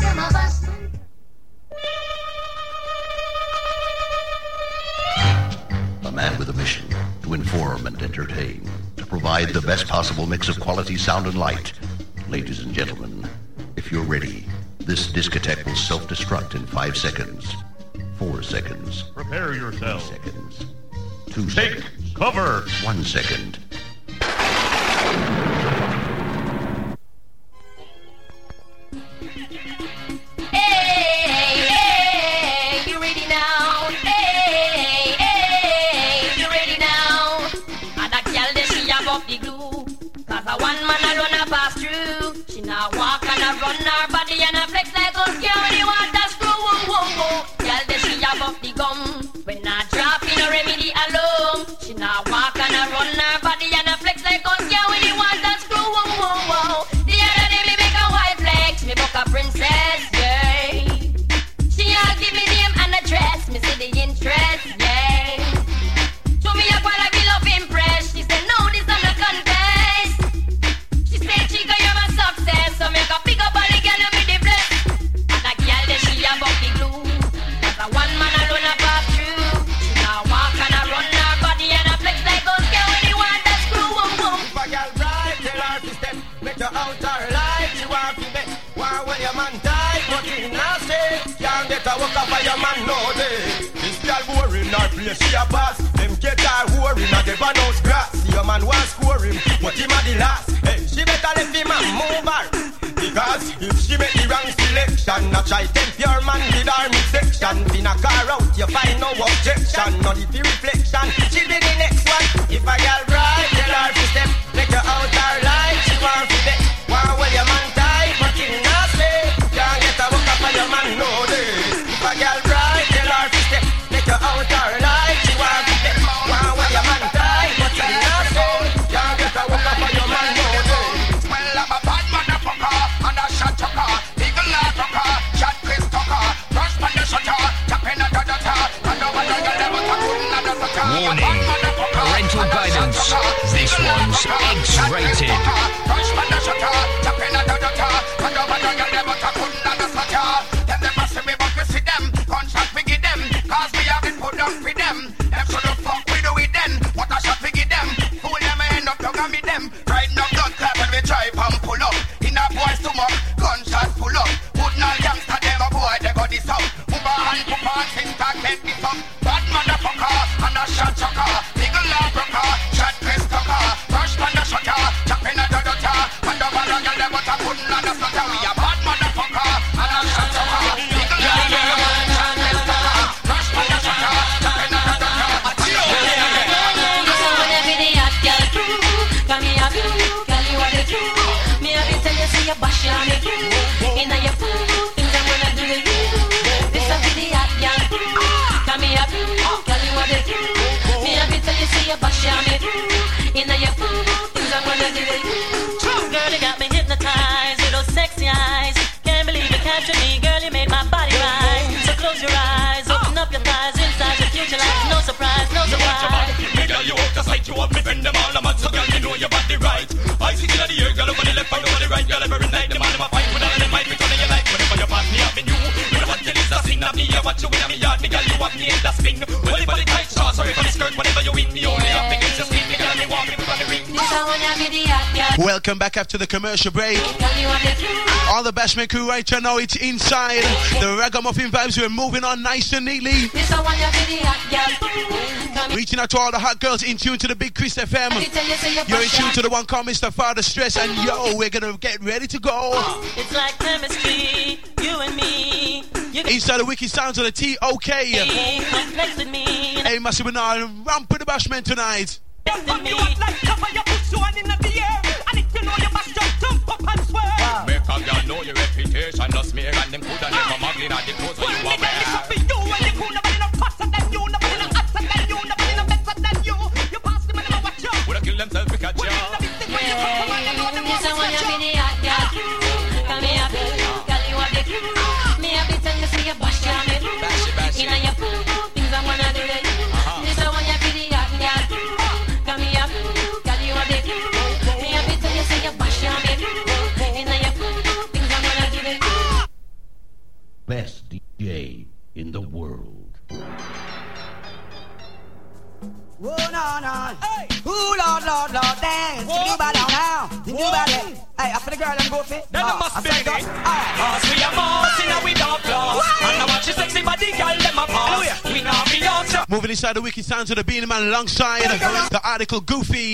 A man with a mission to inform and entertain, to provide the best possible mix of quality sound and light. Ladies and gentlemen, if you're ready, this discotheque will self-destruct in five seconds. Four seconds. Prepare yourself. Three seconds. Two Take seconds. Cover. One second. Hey, hey, you ready now? Hey, hey, you ready now? And that girl that she above the glue, 'cause a one man alone a pass through. She now walk and a run her body and a flex like a scare when you want that screw. Whoa, whoa, whoa. Girl that she above the gum, when I drop in a remedy alone. She now walk and a run her body and a flex like a scare when you want that screw. Whoa, whoa, whoa. The other day me make a white flex, me book a princess, yeah. She all give me name and address, me see the interest, yeah. Show me up while I be love impressed. She said no, this I'm a contest. She said chica you're my success, so make a pick up all the girl and me the bless. And that girl that she above the glue, 'cause a one man alone a pass through. She now walk and a run her body and a flex like a scare when you want that screw. Whoa, whoa. If a girl bright, tell her to step, make her out her life. She want to bet, why when your man die, but he nasty. Can't get a walk up by your man no day. This girl boring her place, she a boss. Them get her whoring at the banner's grass. See your man was scoring, but him at the last. Hey, she better let the man move her. Because if she make the wrong selection, not try tempt your man with her midsection. Pin a car out, you find no objection. Not if you reflection, she'll be the next one. If a girl bright, tell her to step, make her out her life. She want to bet, why will your man die, but he nasty. Can't get a walk up on your man no day. If a girl bright, tell her to step, make her out her life. She want to bet, why will your man die, but he nasty. Can't get a walk up on your man no day. Well, I'm a bad motherfucker, and two of me friend them all a mad, so girl, me know your body right. I see you in the air, girl, over the left and over the right, girl, every night them all them a fight with all of them might be turning you like whenever you pass me up in you. You know what you is a sing of me, I watch you in me yard, me girl, you have me in the spin. Whenever the tight short, sorry for the skirt, whenever you win, me only have me against the skin, me girl, me want me put on the ring. Welcome back after the commercial break. All the Bashman crew right now, it's inside. The Ragamuffin vibes, we're moving on nice and neatly. Reaching out to all the hot girls in tune to the Big Chris F M. You're in tune to the one called Mister Father Stress, and yo, we're gonna get ready to go. It's like chemistry, you and me. You Inside the wicked sounds of the T O K. Hey, Massive Bernard, ramp with the Bashman tonight. You want like cover your push one in the air, and if you know your bash just jump up and swear. Make a girl know your reputation, no smear and them coulda never muggling at the clothes where you are wear. For you and you cool, nobody no faster than you, nobody no hotter than you, nobody no better than you. You pass them and never watch you. Woulda kill themselves because you. When you come from and you know them want to watch you. Come here, girl, you are the me a bit and you see your bash ya me. Inna your food, things I wanna do it. This I want you be the hot girl. Come here, girl, you are the me a bit and you see your bash ya me. Inna your food, things I wanna do it. Best D J in the world. Whoa, no, no. Hey. Ooh, Lord, Lord, Lord, dance. Whoa. You bad now. You bad. Hey, after the girl, I'm go fit. Then I must be it. Cause we are mossing and we don't close. And I watch your sexy body, girl, them a pass. We now be yours. Moving inside the wicked sounds of the Beanie Man alongside the article Goofy.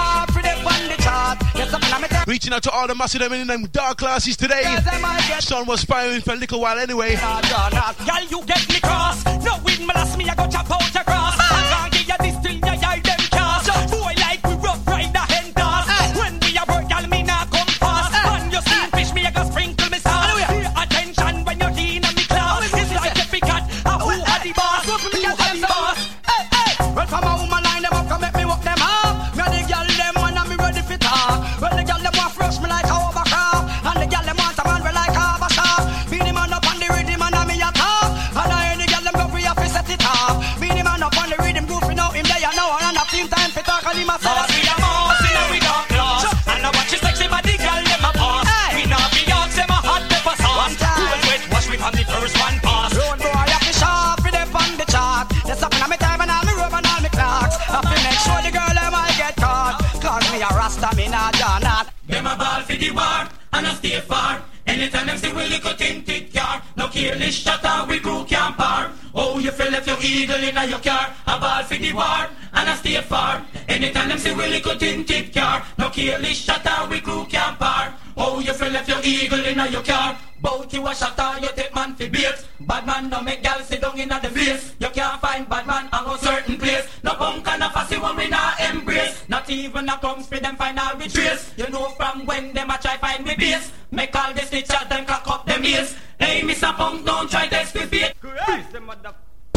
Reaching out to all the massive them in them dark classes today. Sun was firing for a little while anyway. Girl, you get me cross. No wind molest me, I go chop out across. I can't give you this till you yard them cast. Boy, like we rough ride the hen toss. When we are work, girl, me not come fast. When you see fish, me I go sprinkle me sauce. Attention when you're in on me class. It's like a big cat, a who are the boss? Who are the boss? Hey, hey. Well, from a woman line them up, come make me walk them up. Me the girl them and I'm ready for talk. Well, the girl them want fresh me like a overcrop. And the girl them want a man we like a bashar. Be the man up on the rhythm and I'm in your top. And I hear the girl them go free up, set it up. Be the man up on the rhythm, goofy now him there, you know. And I feel time for talk and him a say. Cause we are mossing and we don't close. And I watch your sexy body, girl, them a pass. We not be yours, them a hot pepper sauce. Cool wet, wash me from the first one pass. Road boy, I fi sharp for them on the chart. There's something on me time and all me robe and all me clocks. I fi make sure the girl them I get caught. Cause me a rasta, me not John not. Them a ball for the war, and I stay far. Anytime them see we little tinted car. No careless shot out, we crew can't par. Oh, you feel left your eagle in your car. A ball for the war, and I stay far. Anytime them see we little tinted car. No careless shot out, we crew can't par. Oh, you feel left your eagle in your car. Bout you a shot out, you take man for bait. Bad man no make gal sit down in the face. You can't find bad man on a certain place. No punk and no fussy one we not embrace. Not even a comes for them find out we trace. You know from when them a try find me base. Make all the snitch at them cock up them ears. Hey, Mister Punk, don't try test with it. Christ, them mother...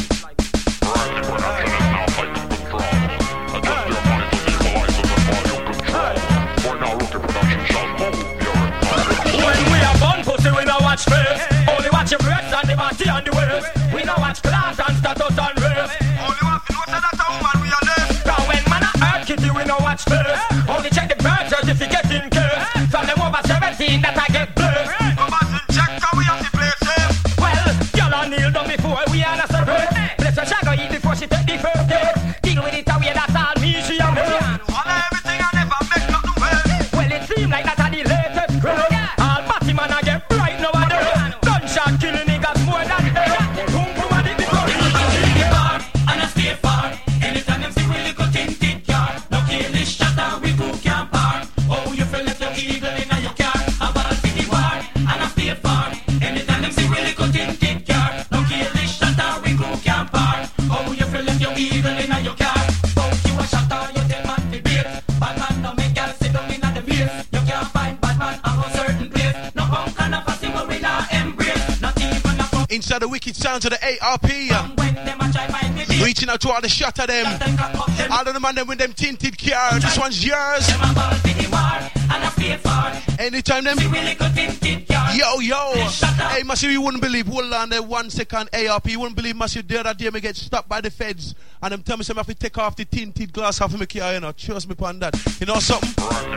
When we are born pussy, we no watch face. Only watch your breasts and the body and the waist. We no watch class and status and race. Only want to know that a woman we are left. Cause when man a hurt kitty, we no watch face. Only check the birth certificate in case. From them over seventeen that I get blessed. Come back and check how we have to play safe. Well, y'all are kneel down before we are not separate. Bless her, she go eat before she take the first date. Deal with it away, that's all me, she and me. All everything I never make nothing well. Well, it seems like that's the latest growth. All batty man I get right nowadays. Gunshot killing niggas more than ever. Boom, boom, and it be good. And I stay far. Anytime them see we little tinted car. No careless shot and we go can't par. Oh, you feel left your eagle in your car. A ball for the war. And I stay far. Anytime them see we little tinted car. No careless shot and we go can't par. Oh, you feel left your eagle in your car. Bout you a shot and you tell man to beat. Bad man no make girl sit down in the face. You can't find bad man on a certain place. No punk and no fussy one we not embrace. Not even a punk. Inside the wicked sounds of the A R P. Reaching out to all the shot of them. All of them and them with them tinted cars. This one's yours. Anytime them Yo, yo. Hey, Massive, you wouldn't believe. Hold on there one second. A R P, you wouldn't believe, Massive, the other day me get stopped by the feds. And them tell me some have to take off the tinted glass off of my car, you know. Trust me upon that. You know something?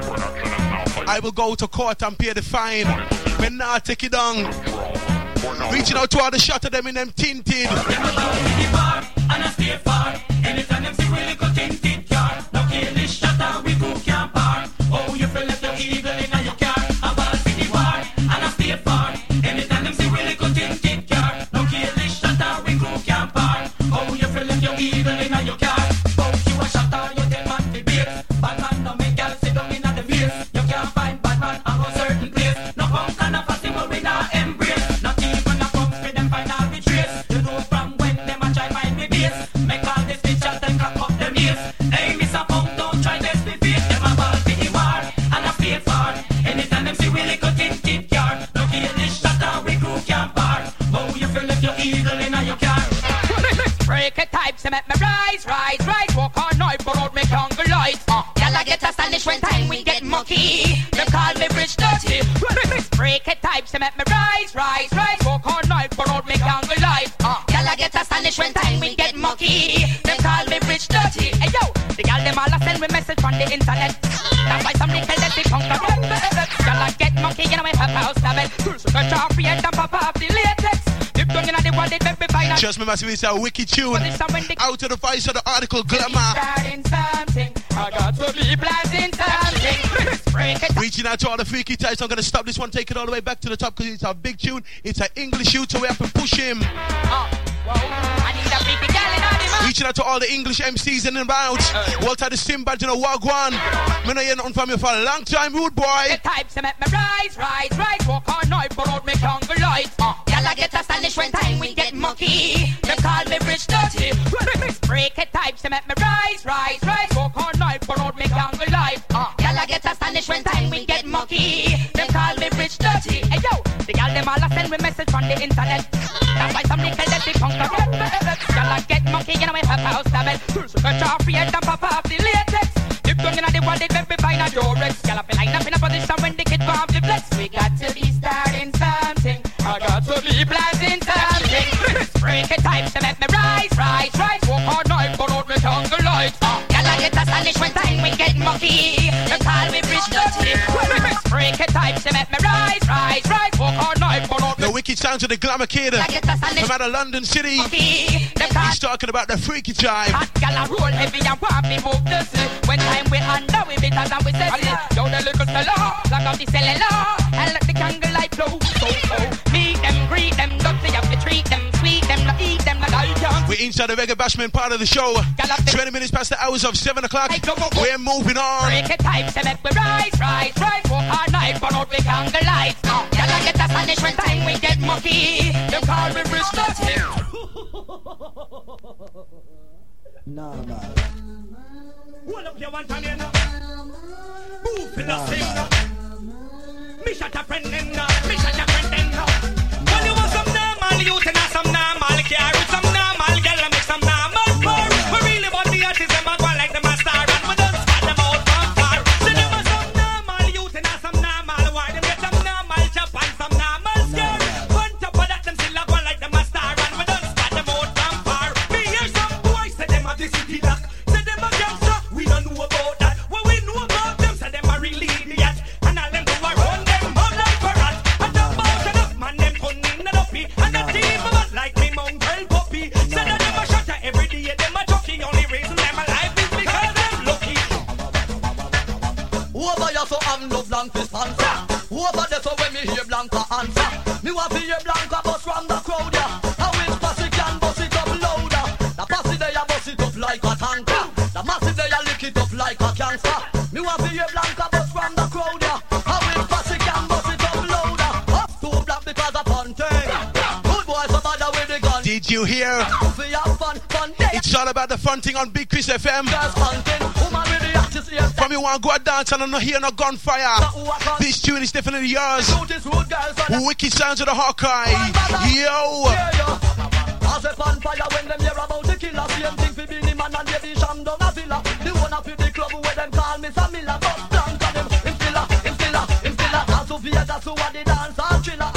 I will go to court and pay the fine. When now take it down. Reaching out to all the shot of them in them tinted. And I stay far. Anytime them see really good tinted car. Now kill this shatter, we go can't bar. Oh, you feel like you're evil in your car. I'm all for the war, and I stay far. Anytime them see really good tinted car. Now kill this shatter, we go can't bar. Oh, you feel like you're evil in your car. Both you a shatter, you dead man to beat. Bad man no make girl sit down in the face. You can't find bad man on a certain place. No punk and a possible we not embrace. Not even a punk with them final betrays. You know from when them a try mind me base. Make all this bitch out and cock up them ears. Hey, Mister Punk, don't try this be face. Them a ball for the war, and I stay far. Anytime them see really good tinted car. Look here, this shatter, we crew can't bar. Oh, you feel like you're evil in your car. Break a type, so make me rise, rise, rise. Walk all night, but out me hunger light. Uh, y'all get astonished when time we get mucky. Them call me rich dirty. Break a type, so make me rise, rise, rise. Walk all night, but out me hunger light. Uh, y'all get astonished when time we get mucky. Them call me rich dirty. Hey yo, the gal them all a send me message from the internet. That's why some niggas let it punk again. Y'all get mucky, you know me pop house level. Sugar choppy and pop off the latex. Trust me, Massive, it's a wicked tune. Out of the voice of the article, Glamour. I got to be planting something. Reaching out to all the freaky types. I'm going to stop this one, take it all the way back to the top because it's a big tune. It's an English tune, so we have to push him. Oh, well, I need a big gal in all the Reaching out to all the English M Cs in and about. Uh, Walter the Simbad, you know, Wagwan. Me know you're nothing from you for a long time, rude boy. The types that make me rise, rise, rise. Walk all night, but out me hunger light. Uh, y'all get astonished when time we get mucky. Them call me rich dirty. Break it types that make me rise, rise, rise. Walk all night, but out me hunger light. Uh, y'all get astonished when time we get mucky. Them call me rich dirty. Hey yo, the y'all them all a send me message from the internet. That's why some niggas let it punk again. Y'all get mucky, you know me pop house level. Sugar choppy and pop off the latex. Dip down in the world, it very fine a Dorex. Y'all up in line up in a position when the kid go off the flex. We got to be starting something. I got to be planting something. Break it types to make me rise, rise, rise. Walk all night, but out me hunger light. Y'all get astonished when time we get mucky. Them call me rich dirty. Break it types to make me rise, rise, rise. Walk all night, but out me. The wicked sounds of the Glamour Kid from out of London City. He's talking about the freaky time. Hot gal roll heavy and want me move the slip. When time we under we better than we set it. Yo the little fella, like off the cellular, and let the candle light blow. So so, meet them, greet them, don't they have to treat them, sweet them, not eat them, not all young. We're inside the Reggae Bashment part of the show. Twenty minutes past the hours of seven o'clock. We're moving on. Break it type, so make we rise, rise, rise. Walk all night, but out we candle light. Y'all get astonished when time we get mucky. Them call me rich dirty. No, no. Hold up your one time, you know. Move in the sing. Me shot a friend in now. Me shot a friend in now. When you want some normal youth and some normal carry, some normal girl and make some normal car. We really want the artists and go like them a star and we don't spot them out from far. So them are some normal youth and some normal war. Them get some normal chop and some normal skirt. On top of that, them still a go like them a star and we don't spot them out from far. Me hear some boys say them a the city lock. Say them a gangster. We don't know about that. What we know about them, say them a really idiot. And all them do a run them up like a rat. And them bout enough man, them cunning and uppy. And the team of us like me mongrel puppy. Say that them a shutter every day, them a jockey. Only reason them alive is because them lucky. Over here so I'm no blank sponsor. Over there so when me hear Blanca answer. Me want to hear Blanca bust from the crowd, yeah. How which posse can bust it up louder. The posse they a bust it up like a tanker. The massive they a lick it up like a cancer. Me want to hear Blanca bust from the crowd, yeah. How which posse can bust it up louder. Up too black because of punting. Good boys so bad with the gun. Did you hear? We have fun, fun day. It's all about the fronting on Big Chris F M. Girls hunting, woman with the artist here. From you want to go dance and I'm not hear no gunfire. This tune is definitely yours. Wicked sounds of the Hawkeye. Yo. As a fan fire when them hear about the killer. Same thing for Beanie Man and Lady Sham down a villa. The one up in the club where them call me Samila. But blank on them, him stiller, him stiller, him stiller. As Sophia, that's who are the dancer. Chiller,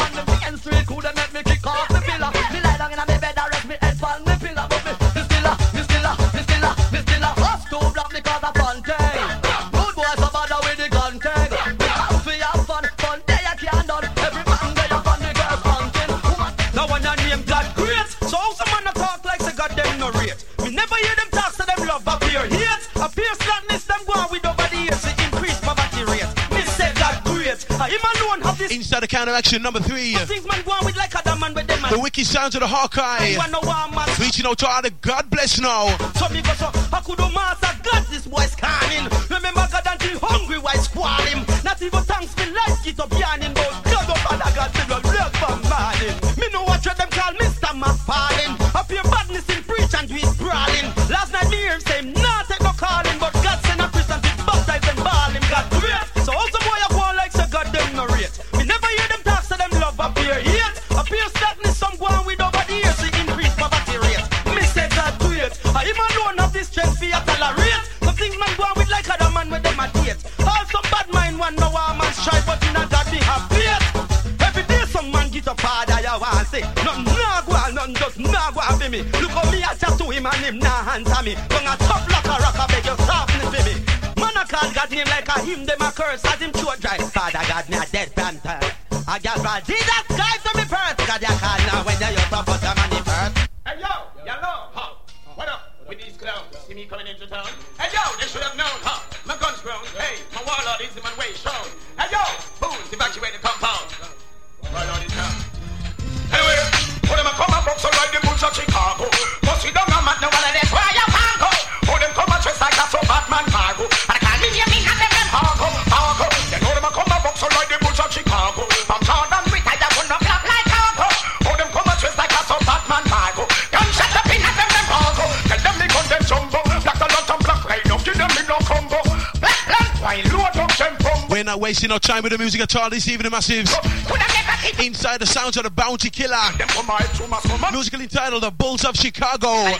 race. I him alone have this. Inside the counteraction number three. Things man go on with like other man with them man. The wicked sounds of the Hawkeye. Reaching out to all the God bless now. So me go so I could do master God this boy's canning. Remember God until hungry why squall him. Not even thanks me like it up yarning. But God up and I got to go love for morning. Me know what them call Mister McFarlane. Up your badness in preach and do it brawling. Last night me hear him say nah take no calling. But God send a Christian to baptize and ball him. God great. So also boy you go on like so God them no rate. Me never hear them talk so them love appear hate. Appear sadness some go on with over the years to increase poverty rate. Me say God great. I him alone have this strength for you tolerate. Some things man go on with like other man with them a date. All some bad mind one no one man strive but in a God me have faith. Every day some man get a father you want say. Nothing nah go on, nothing just nah go on for me. Look how me a chat to him and him nah answer me. Don't a tough like a rock a beg you softness for me. Man a call God name like a him them a curse as him throat dry. Father God me a dead panther. I got bad Jesus Christ to me first. God ya call now when you use up but a man first. Hey yo, yellow, huh? What up with these clowns? See me coming into town? Hey yo, they should have known, huh? My gun's grown. Hey, my warlord is in my way shown. Hey yo, fools evacuate the compound. Warlord is down. Anyway, when them come and box so like the bulls of Chicago. But we don't know man, no one of them where you can go. Oh, them come and dress like a so Batman cargo. And I can't mean you mean and them them cargo, cargo. They know them come and box so like the bulls of Chicago. From Jordan, we tie that one up like cargo. Oh, them come and dress like a so Batman cargo. Gunshot up in and them them cargo. Tell them they gun them jumbo. Black a lot and black right up. Give them in no combo. Black black wine, load up them bumbo. We're not wasting our time with the music at all this evening, massives. Inside the sounds of the Bounty Killer. Musical entitled The Bulls of Chicago. Me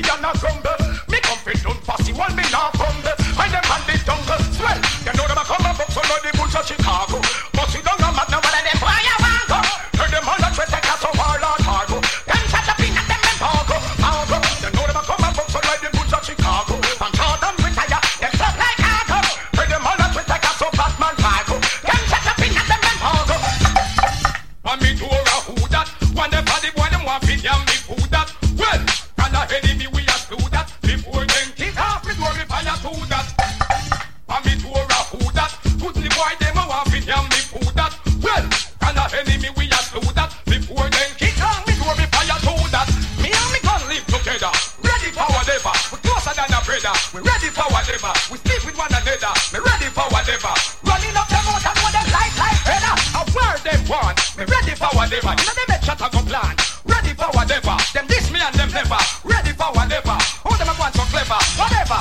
come fit done fussy, one me now crumble. Find them on the jungle. Swell, you know them a come and box on the Bulls of Chicago. But we don't know no one of them where you want go. Heard them all that take us over our cargo. Them shut up in at them and cargo, cargo. You know them a come and box on the Bulls of Chicago. From Jordan retire, them talk like cargo. Heard them all that take us over Batman cargo. Them shut up in at them and cargo. And me to a who that. Whenever the boy them want fit, yeah me who that. Well, can a enemy we a do that. Before them kick off, me do me fire to that. And me to a who that. Put the boy them want fit, yeah me who that. Well, can a enemy we a do that. Before them kick off, me do me fire to that. Me and me gun live together, ready for whatever. We closer than a brother. We ready for whatever. We sleep with one another. Me ready for whatever. Running up them out and want them like like feather. I wear them one. Me ready for whatever. You know they make shot a go plan. Ready for whatever. Them diss me and them never. Ready for whatever. Who them a want so clever? Whatever.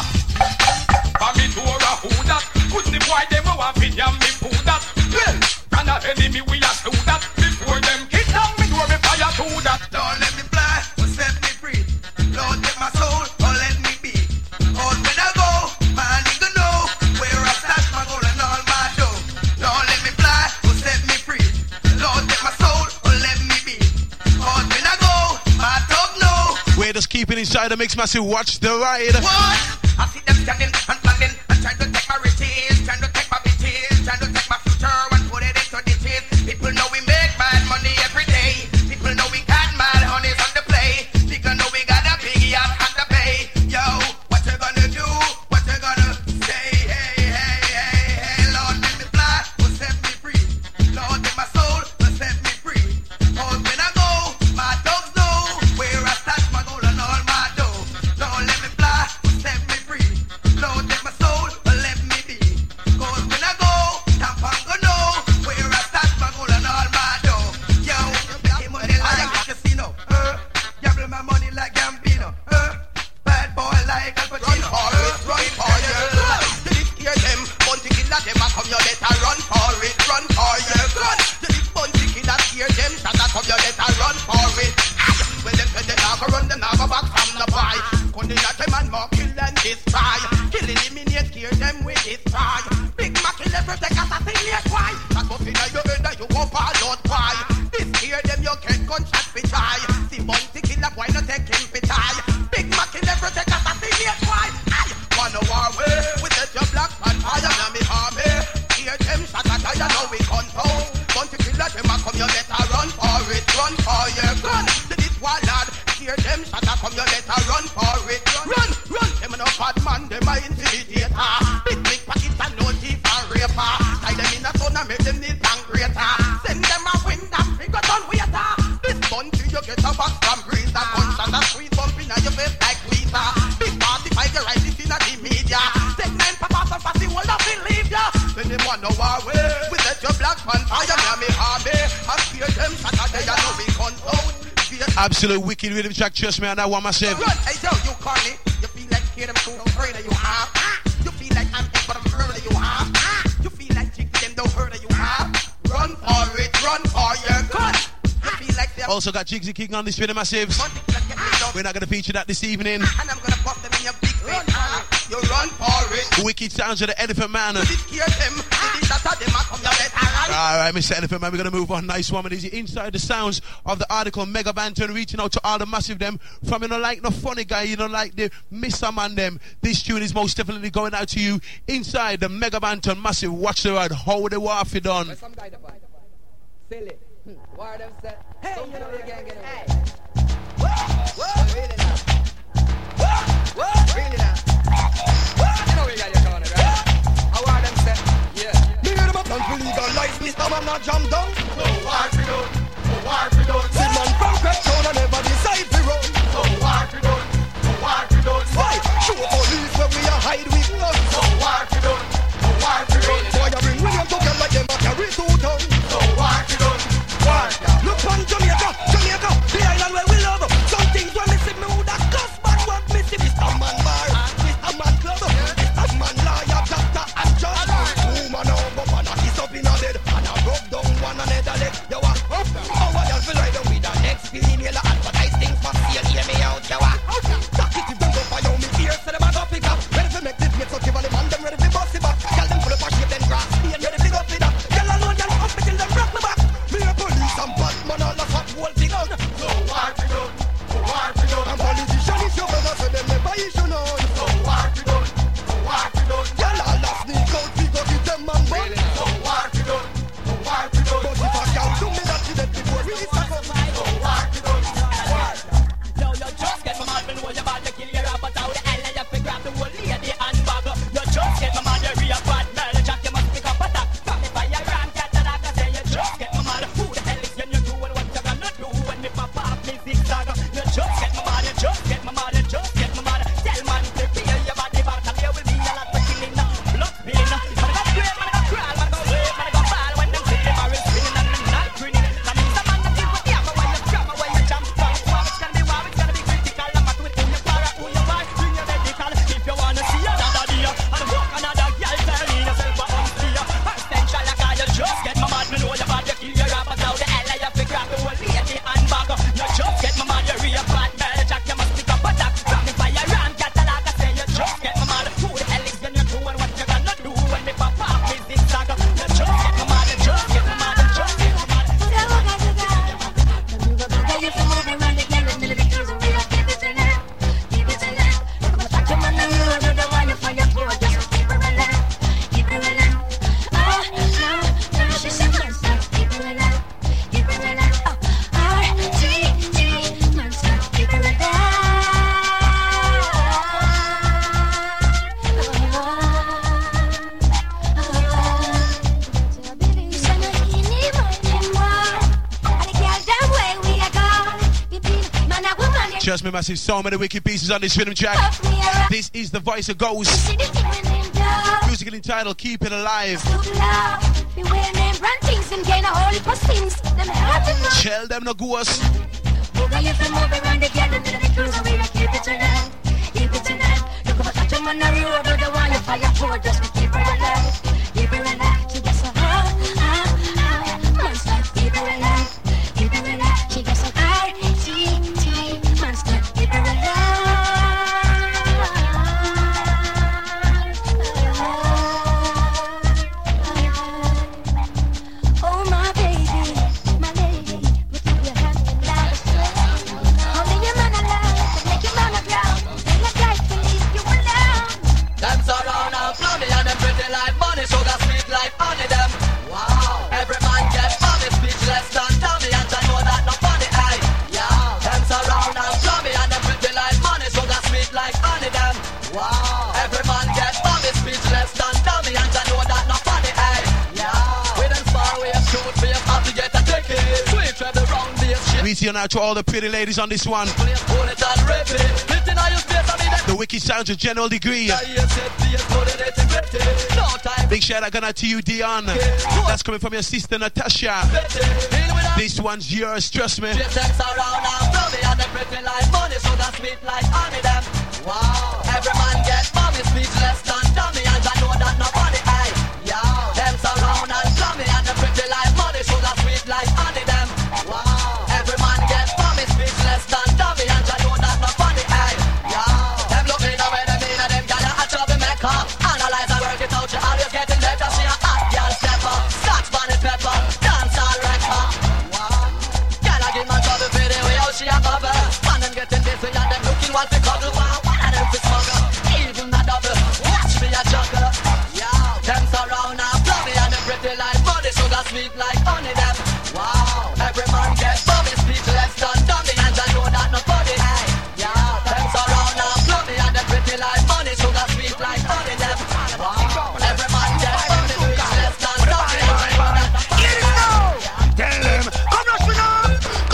For me to a who that. Put the boy them a want fit and me who that. Well, can a enemy we a do that. Before them kick down me do me fire to that. Don't let me fly, or set me free. Lord, take my soul, or let me be. Cause when I go, my nigga know where I stash my gold and all my dough. Don't let me fly, or set me free. Lord, take my soul, or let me be. Cause when I go, my dog know. We're just keeping inside the mix, massive. Watch the ride. What? I see them standing and planning and trying to take my riches, trying to take my bitches, trying to take my future and put it into ditches. People know we make mad money every day. People know we got mad honeys on the play. People know we got a big yacht on the pay. Yo, what you gonna do? What you gonna say? Hey, hey, hey, hey, Lord, let me fly, or set me free. Lord, take my soul, or set me free. Cause when I go, my dogs know where I stash my gold and all my dough. Lord, let me fly, or set me free. Lord, take my soul, or let me be. Cause when I go, Tampango know where I stash my gold and all my dough. Yo, you money like a casino. Uh, gamble my money like Gambino. Uh, bad boy like Al Pacino. Run for it, run for your life. You did hear them, bunty killer them a come, you better run for it, run for your gun. You did bunty killer hear them, shut up, come, you better run for it. When them say they not go run, they not go back from the buy. Couldn't let them and more kill and destroy. Kill, eliminate, hear them with destroy. Big Mac kill every take assassinate, why? That goes in your head and you go fall out, why? This hear them, you get gunshot for try. See bunty killer, why not take him for tie? Big Mac kill every take assassinate, why? I wanna war way with the job black and fire, now me army. Hear them shot at I know we control. Bunty killer, them a come, you better run for it, run for your gun. To this one lad, hear them shot at come, you better run for it, run, run. Them no bad man, them a intimidator. Big big pockets and no thief and raper. Tie them in a son and make them Absolute wicked rhythm track, trust me, on that one myself. Run, hey yo, you corny. You feel like scared them so afraid of you, huh? You feel like I'm dead, but I'm afraid of you, huh? You feel like chicken them don't hurt of you, huh? Run for it, run for your gun. You feel like they're Also got Jigsy King on this rhythm massive. We're not gonna feature that this evening. and I'm gonna pop them in your big face, huh? You run for it. Wicked sounds of the Elephant Man. You scare them. You shatter them, I come your head, alright? Alright, Mister Elephant Man, we're gonna move on. Nice one. Is inside the sounds of the article Mega Banton, reaching out to all the massive them. From you know like the funny guy, you know like the Mister Man them. This tune is most definitely going out to you inside the Mega Banton massive. Watch the ride. How the warfare done. Some guy that silly. Why them say, hey, you know you can't get away. What? Really now? What? Really now? You know we got your corner, right? How are them say? Yeah. Me hear them a plan to legalize Mister Man not jam down. So war we done, so war we done. See man from Cape Town and never decide to run. So war we done, so war we done. Why? Show police where we are hide with guns. So war we done, so war we done. Why you bring William to get like them a carry two tons? So war we done. Look on Jamaica, Jamaica, the island where we love. Some things when me see me would have cost, but what me see Mister Man Bar, Mister Man Club, Mister Man Lawyer, Doctor and Judge. Woman over man a kiss up in a bed and a rub down one another leg. You are up, oh what else will ride down with the next female advertise things for sale, hear me out, you are. Talk it if them go for you, me ears say them a go pick up. Ready to make this mix up, give all the man them ready to bust it back. Tell them full of a shape, then grass, me and ready to go for that. Girl alone, girl up me till them rock me back. Me a police and Batman all the hot whole thing out. So war we done, so war we done. And politician is your brother, so them never issue none. So war we done, so war we done. Y'all all have sneak out, we go give them man bun. So war we done, so war we done. But if I can't do me that, she dead before we start up. So war we done, war. Yo, yo, just get my man, when you about to kill your rabbit out the hell and you pick grab the whole lady and bag. You just get my man, you real bad man, Jack, you must pick up a tap. From the fire ram, cat, and I can say you just get my man. Who the hell is you, you do and what you gonna do when me pop off me zigzag. You just get my man, you just get my man, you just get my man. Tell man to feel your body back, and there will be a lot of killing, blood spilling. Man, I go scream, man, I go crawl, man, I go wave, man, I go fall when them see the barrel spinning and the night grinning. That means the man that deal with the hammer when you grab away your jump. Wow, it's gonna be wow, it's gonna be critical. I'm back with who you para, who you are, bring your medical. If you wanna see another day, and walk another girl, tell me yourself what I'm see. First then shall I call you just get my man, me know you bad, you kill your rabbit out the hell, and you pick grab the whole lady and bag. You just get my man, you real bad man, Jack, you must pick up a tap. From the fire ram, catalog, I say you just get my man. Who the hell is you, you do and what you gonna do when they pop off me zigzag. You just get my man, you just get my man, you just get my man. You can move around again, the middle of the cruise, we don't keep it in it. Keep it in it. Touch your man on the road, do the one you find your floor, just keep it alive. Keep it alive. Oh, no, no, she's a monster. Keep it alive. Keep it alive. Oh, R T T, monster. Keep it alive. So, baby, you sound like you need more and more. And the girl, that way we are gone. Between man and woman, you're Trust me, massive. So many wicked pieces on this rhythm track. This is the voice of Ghost. see the thing when them dog. Musically entitled Keep It Alive. Stupid love. Be wearing them brand things and gain a whole heap of things. Them hard to know. Tell them no ghost. Move you can move around again and then the cruise and we will keep it alive. Keep it alive. Look over touch them on the road with the one you fire for. Just to keep it alive. Keep it alive. She gets so hot, hot, hot. Monster. Keep it alive. Keep it alive. She gets so R T T. Monster. Keep it alive. Oh my baby, my lady, put up your hands in life. Holding your man alive, make your man proud. Ain't like life to leave you alone. Dance around and flow me and them pretty like money, sugar sweet like honey them. Wow, every man get money, speechless than Tommy, and I know that no funny eye. Yeah, dance around and flow me and them pretty like money, sugar sweet like honey them. Wow, every man get money, speechless than Tommy, and I know that no funny eye. Yeah, we dance far away, shoot for your have to get a ticket. Sweet travel round the shit. We see you now to all the pretty ladies on this one. Hold it and rip it. Lifting on your space, I mean The wicked sounds of General Degree. yeah, yes, it, yes, put it, it's no time. Big shout out going out to you, Dion. That's coming from your sister Natasha. Deal with This one's yours, trust me. Just sex around and blow me and the pretty like money, so that's sweet like honey them. Wow. Every man get mommy, speechless than dummy, and I know that nobody, aye. Yo. Them surround and blow me and the pretty like money, so that's sweet like honey them. Wow. Every man get mommy, speechless than dummy, and I know that nobody, aye. Yo. Them look me the way they mean, and them gal a trouble maker. Analyze and work it out, you always getting better. She a hot gal stepper, scotch bonnet pepper, dance all wrecker. Give my trouble for the way out she a bubble. Man them getting busy and them looking what to cuddle. Wow, one of them for smuggle, even a double. Watch me a juggle. Yeah, them surround and blow me and them pretty like money, sugar sweet like honey them. Wow, every man get bummy, speechless done dummy, and I know that nobody. Hey, yeah, them surround and blow me and them pretty like money, sugar sweet like honey them. Wow, every man get bummy, speechless done dummy, and I know that nobody. Here it now. Tell them, come rush me now.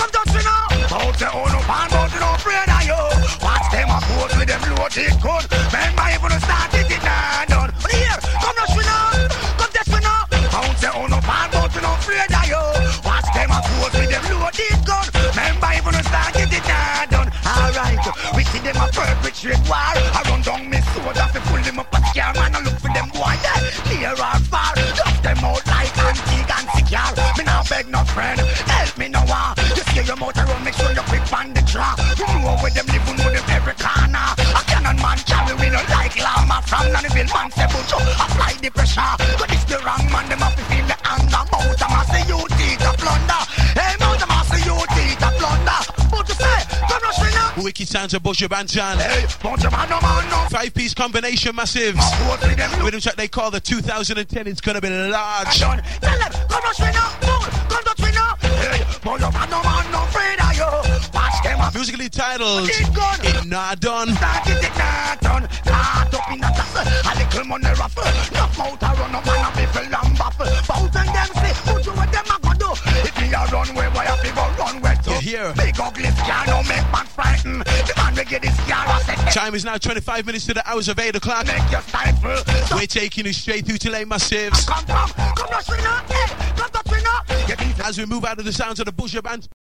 Out the own up and out the no afraid of you. Watch them a pose with them loaded gun. Remember even to start it, it not done. But here, come rush me now, come test me now. Out the own up and out the no afraid of you. Watch them a pose with them loaded gun. Remember even to start it, it not done. Alright, we see them a perpetrate war. I run down me sword off to pull them up a scare man and look for them boy there. Near or far, drop them out like antique and secure. Me now beg no friend, help me no one. Just get your motor run, make sure you're quick on the track. You know where them live, you know them every corner. A cannon man carry me no like llama. From Nanniville man say but you apply the pressure. But it's the wrong man, them have to feel the anger. Mount a mass you teeth a plunder. Hey, mount a mass you teeth a plunder. What you say? Come rush me now. Wicked sounds of Bush Bantan. Hey, bunch of man no man no. Five piece combination massives. With them track they call the two thousand ten. It's gonna be large. Tell them, come rush me now. Come touch me now. Hey, bunch of man no man no afraid of you. Watch them up. Musically titled It Not Done. That is it not done. Caught up in a tussle. A little money ruffle. No mouth a run up and a biffle and buffle. Bout and them say, put you what them a go do. If me a run way, why a people run way too. Here. Big ugly scar no make man frighten. The man we get this scar a set. Time is now twenty-five minutes to the hours of eight o'clock. Make you stifle. We're taking you straight through to late massives. Come, come, come, rush me now. Hey, come touch me now. As we move out of the sounds of the Bush Band.